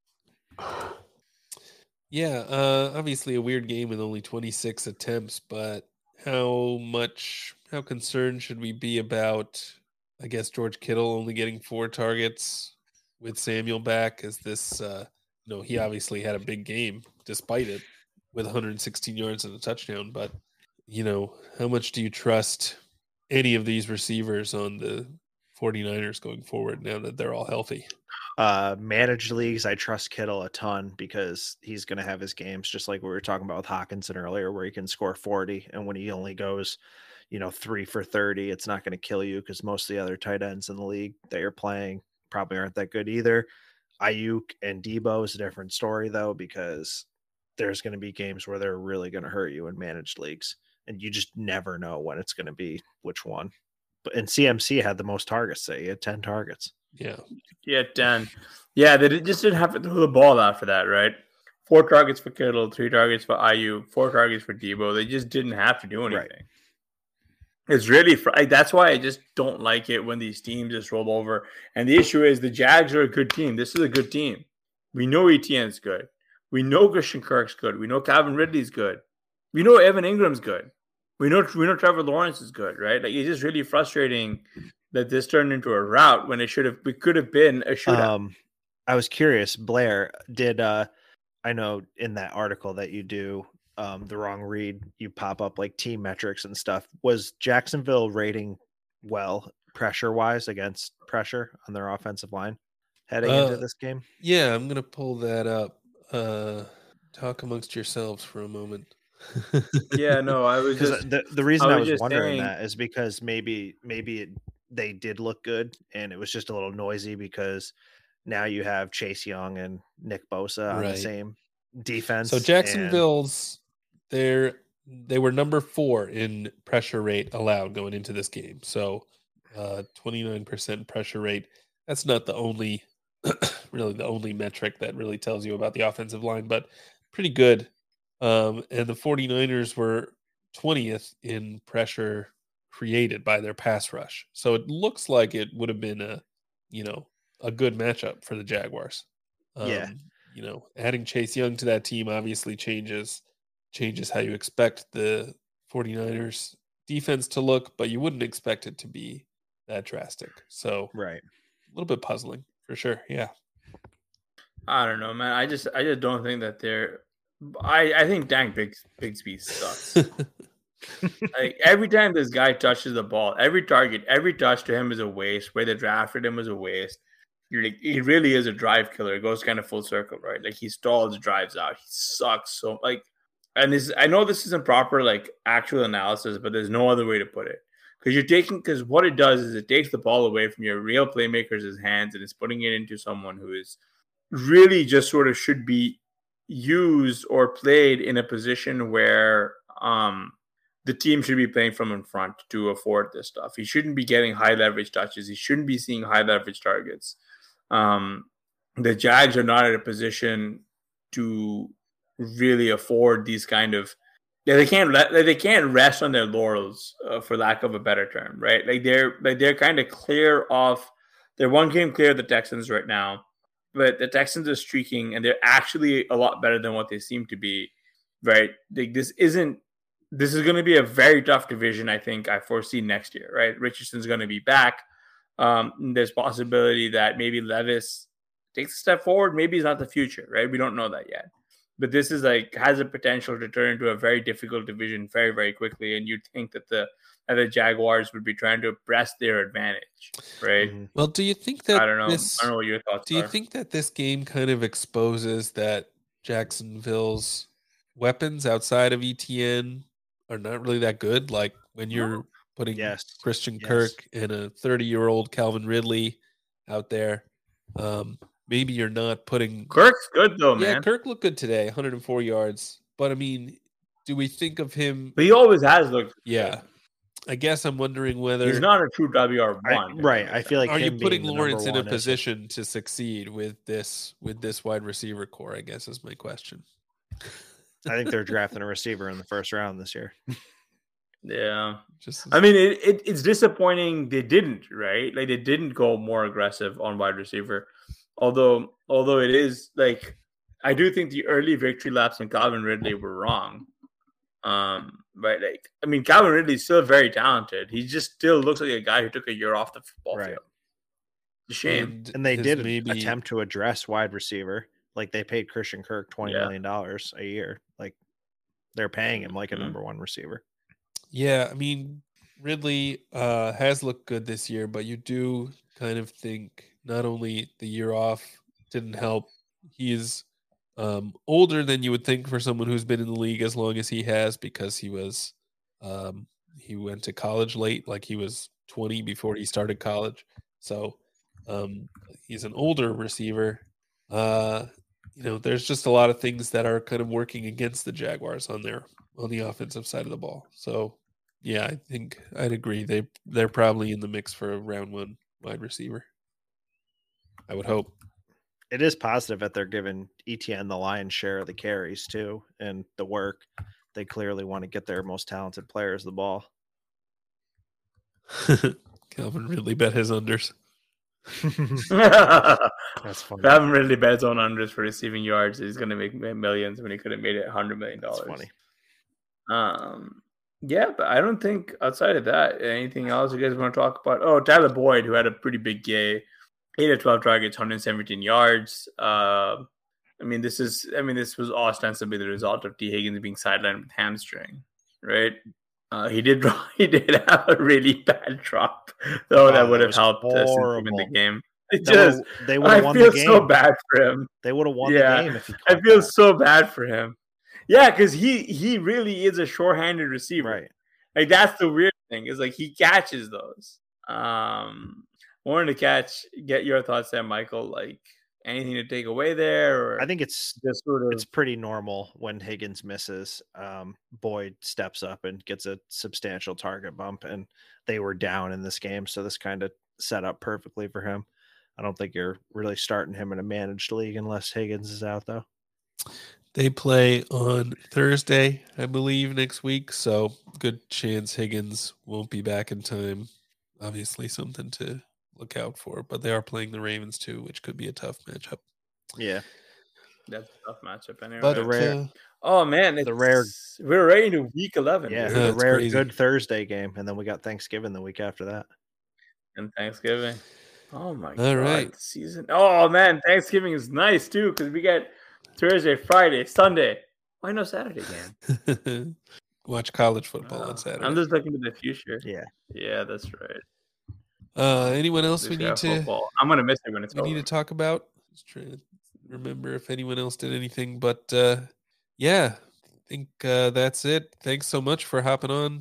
[SPEAKER 2] Yeah, uh, obviously a weird game with only twenty-six attempts, but how much, how concerned should we be about, I guess, George Kittle only getting four targets with Samuel back? As this, uh, you know, he obviously had a big game despite it with one hundred sixteen yards and a touchdown, but, you know, how much do you trust any of these receivers on the 49ers going forward now that they're all healthy?
[SPEAKER 4] Uh, managed leagues, I trust Kittle a ton because he's going to have his games just like we were talking about with Hawkinson earlier, where he can score forty. And when he only goes, you know, three for thirty, it's not going to kill you because most of the other tight ends in the league that you're playing probably aren't that good either. Ayuk and Debo is a different story, though, because there's going to be games where they're really going to hurt you in managed leagues. And you just never know when it's going to be which one. But and C M C had the most targets. Say he had ten targets.
[SPEAKER 2] Yeah.
[SPEAKER 3] Yeah, ten. Yeah, they just didn't have to throw the ball after that, right? Four targets for Kittle, three targets for Ayuk, four targets for Debo. They just didn't have to do anything.
[SPEAKER 4] Right.
[SPEAKER 3] It's really fr- like, that's why I just don't like it when these teams just roll over. And the issue is the Jags are a good team. This is a good team. We know Etienne's good. We know Christian Kirk's good. We know Calvin Ridley's good. We know Evan Ingram's good. We know we know Trevor Lawrence is good, right? Like, it's just really frustrating that this turned into a rout when it should have, we could have been a shootout.
[SPEAKER 4] Um, I was curious, Blair, did uh, I know in that article that you do, um, the wrong read, you pop up like team metrics and stuff. Was Jacksonville rating well pressure wise against pressure on their offensive line heading
[SPEAKER 2] Uh,
[SPEAKER 4] into this game?
[SPEAKER 2] Yeah, I'm gonna pull that up. Uh, talk amongst yourselves for a moment.
[SPEAKER 3] Yeah, no, I was
[SPEAKER 4] Because
[SPEAKER 3] just
[SPEAKER 4] the, the reason
[SPEAKER 3] I
[SPEAKER 4] I
[SPEAKER 3] was
[SPEAKER 4] was,
[SPEAKER 3] just
[SPEAKER 4] wondering
[SPEAKER 3] saying-
[SPEAKER 4] that is because maybe maybe it, they did look good and it was just a little noisy because now you have Chase Young and Nick Bosa on
[SPEAKER 2] Right.
[SPEAKER 4] the same defense.
[SPEAKER 2] So
[SPEAKER 4] and-
[SPEAKER 2] Jacksonville's they're they were number four in pressure rate allowed going into this game. So uh twenty-nine percent pressure rate. That's not the only really the only metric that really tells you about the offensive line, but pretty good. Um and the 49ers were twentieth in pressure created by their pass rush. So it looks like it would have been a, you know, a good matchup for the Jaguars. Um,
[SPEAKER 4] Yeah.
[SPEAKER 2] You know, adding Chase Young to that team obviously changes changes how you expect the 49ers defense to look, but you wouldn't expect it to be that drastic. So
[SPEAKER 4] right.
[SPEAKER 2] a little bit puzzling for sure. Yeah.
[SPEAKER 3] I don't know, man. I just I just don't think that they're I, I think Dan Bigs Bigsby sucks. Like, every time this guy touches the ball, every target, every touch to him is a waste. Where they drafted him is a waste. You're like, he really is a drive killer. It goes kind of full circle, right? Like, he stalls, drives out. He sucks so like, and this I know this isn't proper like actual analysis, but there's no other way to put it. Because you're taking, because what it does is it takes the ball away from your real playmakers' hands and it's putting it into someone who is really just sort of should be used or played in a position where um, the team should be playing from in front to afford this stuff. He shouldn't be getting high leverage touches. He shouldn't be seeing high leverage targets. Um, the Jags are not in a position to really afford these kind of. Yeah, they can't let they can't rest on their laurels, uh, for lack of a better term, right? Like they're like they're kind of clear off. They're one game clear of the Texans right now, but the Texans are streaking, and they're actually a lot better than what they seem to be, right? Like this isn't. This is going to be a very tough division, I think. I foresee next year, right? Richardson's going to be back. Um, there's possibility that maybe Levis takes a step forward. Maybe he's not the future, right? We don't know that yet. But this is like has a potential to turn into a very difficult division very, very quickly. And you'd think that the that the Jaguars would be trying to press their advantage, right?
[SPEAKER 4] Mm-hmm.
[SPEAKER 2] Well, do you think that
[SPEAKER 3] I don't know.
[SPEAKER 2] This,
[SPEAKER 3] I don't know what your thoughts
[SPEAKER 2] do you
[SPEAKER 3] are.
[SPEAKER 2] think that this game kind of exposes that Jacksonville's weapons outside of E T N are not really that good? Like when you're putting
[SPEAKER 4] Yes.
[SPEAKER 2] Christian
[SPEAKER 4] Yes.
[SPEAKER 2] Kirk and a thirty-year-old Calvin Ridley out there, um, maybe you're not putting
[SPEAKER 3] Kirk's good though,
[SPEAKER 2] yeah,
[SPEAKER 3] man.
[SPEAKER 2] Kirk looked good today, one hundred four yards. But I mean, do we think of him?
[SPEAKER 3] But he always has looked.
[SPEAKER 2] Yeah,
[SPEAKER 3] good.
[SPEAKER 2] I guess I'm wondering whether
[SPEAKER 3] He's not a true W R
[SPEAKER 4] I-
[SPEAKER 3] one.
[SPEAKER 4] right. I feel like
[SPEAKER 2] are you
[SPEAKER 4] him
[SPEAKER 2] putting
[SPEAKER 4] being the
[SPEAKER 2] Lawrence in
[SPEAKER 4] number
[SPEAKER 2] a
[SPEAKER 4] one is-
[SPEAKER 2] position to succeed with this with this wide receiver core, I guess is my question.
[SPEAKER 4] I think they're drafting a receiver in the first round this year.
[SPEAKER 3] Yeah.
[SPEAKER 2] Just
[SPEAKER 3] I mean, it, it it's disappointing they didn't, right? Like they didn't go more aggressive on wide receiver. Although, although it is like, I do think the early victory laps in Calvin Ridley were wrong. Um, but like, I mean, Calvin Ridley's still very talented. He just still looks like a guy who took a year off the football
[SPEAKER 4] Right.
[SPEAKER 3] field. It's a shame.
[SPEAKER 2] and,
[SPEAKER 4] And they
[SPEAKER 2] his
[SPEAKER 4] did
[SPEAKER 2] maybe
[SPEAKER 4] attempt to address wide receiver. Like they paid Christian Kirk twenty
[SPEAKER 3] Yeah.
[SPEAKER 4] million dollars a year. Like they're paying him like a
[SPEAKER 3] Mhm.
[SPEAKER 4] number one receiver.
[SPEAKER 2] Yeah, I mean, Ridley uh, has looked good this year, but you do kind of think not only the year off didn't help, he's um, older than you would think for someone who's been in the league as long as he has, because he was um, he went to college late, like he was twenty before he started college. So um, he's an older receiver. Uh, you know, there's just a lot of things that are kind of working against the Jaguars on their on the offensive side of the ball. So yeah, I think I'd agree. They they're probably in the mix for a round one wide receiver. I would hope.
[SPEAKER 4] It is positive that they're giving E T N the lion's share of the carries too and the work. They clearly want to get their most talented players the ball.
[SPEAKER 2] Calvin Ridley bet his unders.
[SPEAKER 4] That's funny.
[SPEAKER 3] Calvin Ridley bets on unders for receiving yards. He's going to make millions when he could have made it one hundred million dollars.
[SPEAKER 4] That's funny.
[SPEAKER 3] Um, yeah, but I don't think outside of that, anything else you guys want to talk about? Oh, Tyler Boyd, who had a pretty big game, eight of twelve targets, one hundred seventeen yards. Uh, I mean, this is, I mean, this was ostensibly the result of T. Higgins being sidelined with hamstring, right? Uh, he did, he did have a really bad drop, though.
[SPEAKER 4] Oh,
[SPEAKER 3] that would
[SPEAKER 4] that
[SPEAKER 3] have
[SPEAKER 4] was
[SPEAKER 3] helped us improve in
[SPEAKER 4] horrible.
[SPEAKER 3] the game. It
[SPEAKER 4] They
[SPEAKER 3] just,
[SPEAKER 4] would've- they would
[SPEAKER 3] I
[SPEAKER 4] have won
[SPEAKER 3] feel
[SPEAKER 4] the game.
[SPEAKER 3] so bad for him.
[SPEAKER 4] They would have won
[SPEAKER 3] Yeah,
[SPEAKER 4] the game if he
[SPEAKER 3] I
[SPEAKER 4] caught
[SPEAKER 3] feel
[SPEAKER 4] that.
[SPEAKER 3] so bad for him. Yeah, because he he really is a short-handed receiver.
[SPEAKER 4] Right.
[SPEAKER 3] Like that's the weird thing is like he catches those. Um, wanted to catch. Get your thoughts there, Michael. Like anything to take away there, or
[SPEAKER 4] I think it's
[SPEAKER 3] just sort of
[SPEAKER 4] it's pretty normal when Higgins misses. Um, Boyd steps up and gets a substantial target bump, and they were down in this game, so this kind of set up perfectly for him. I don't think you're really starting him in a managed league unless Higgins is out, though.
[SPEAKER 2] They play on Thursday, I believe, next week. So good chance Higgins won't be back in time. Obviously something to look out for. But they are playing the Ravens too, which could be a tough matchup.
[SPEAKER 4] Yeah,
[SPEAKER 3] that's a tough matchup anyway.
[SPEAKER 2] But
[SPEAKER 4] The rare-
[SPEAKER 2] uh,
[SPEAKER 3] oh man,
[SPEAKER 4] the
[SPEAKER 3] it's,
[SPEAKER 4] rare-
[SPEAKER 3] we're right into week eleven.
[SPEAKER 4] yeah,
[SPEAKER 3] dude.
[SPEAKER 2] Yeah,
[SPEAKER 4] the
[SPEAKER 2] it's
[SPEAKER 4] rare
[SPEAKER 2] crazy.
[SPEAKER 4] good Thursday game, and then we got Thanksgiving the week after that.
[SPEAKER 3] and Thanksgiving. Oh my
[SPEAKER 2] All
[SPEAKER 3] god,
[SPEAKER 2] right.
[SPEAKER 3] the season. Oh man, Thanksgiving is nice too because we get Thursday, Friday, Sunday. Why no Saturday game?
[SPEAKER 2] watch college football
[SPEAKER 3] Wow.
[SPEAKER 2] on Saturday.
[SPEAKER 3] I'm just looking to the future.
[SPEAKER 4] Yeah,
[SPEAKER 3] Yeah, that's right.
[SPEAKER 2] Uh, anyone else we
[SPEAKER 3] Just
[SPEAKER 2] need
[SPEAKER 3] got
[SPEAKER 2] to
[SPEAKER 3] football. I'm gonna miss it when it's
[SPEAKER 2] we
[SPEAKER 3] over.
[SPEAKER 2] need to talk about? Just trying to remember if anyone else did anything, but uh, yeah, I think uh, that's it. Thanks so much for hopping on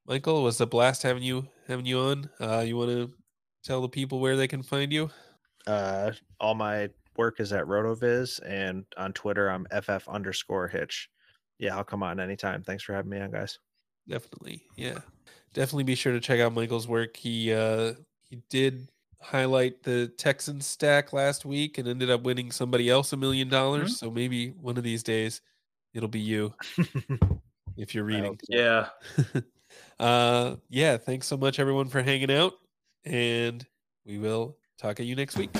[SPEAKER 2] Michael, it was a blast having you having you on. Uh, you want to tell the people where they can find you?
[SPEAKER 4] Uh, all my work is at RotoViz, and on Twitter, I'm ff underscore hitch. Yeah, I'll come on anytime. Thanks for having me on, guys.
[SPEAKER 2] Definitely. Yeah. Definitely be sure to check out Michael's work. He uh, he did highlight the Texans stack last week and ended up winning somebody else a million dollars. So maybe one of these days it'll be you if you're reading.
[SPEAKER 3] Yeah.
[SPEAKER 2] uh, yeah. Thanks so much, everyone, for hanging out. And we will talk to you next week.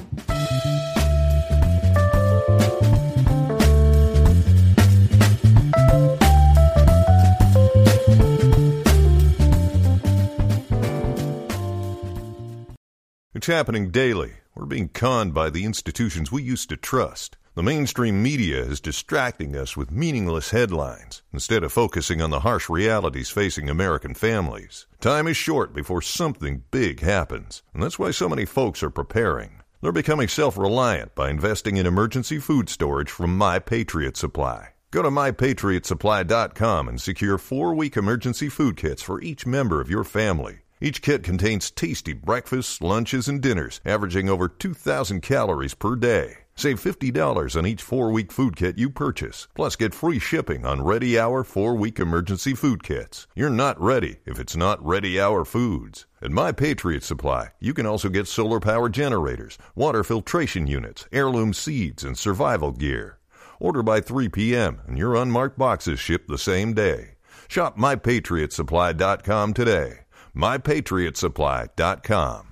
[SPEAKER 7] It's happening daily. We're being conned by the institutions we used to trust. The mainstream media is distracting us with meaningless headlines instead of focusing on the harsh realities facing American families. Time is short before something big happens, and that's why so many folks are preparing. They're becoming self-reliant by investing in emergency food storage from My Patriot Supply. Go to my patriot supply dot com and secure four-week emergency food kits for each member of your family. Each kit contains tasty breakfasts, lunches, and dinners, averaging over two thousand calories per day. Save fifty dollars on each four-week food kit you purchase, plus get free shipping on Ready Hour four-week emergency food kits. You're not ready if it's not Ready Hour Foods. At My Patriot Supply, you can also get solar power generators, water filtration units, heirloom seeds, and survival gear. Order by three p.m. and your unmarked boxes ship the same day. Shop my patriot supply dot com today. my patriot supply dot com.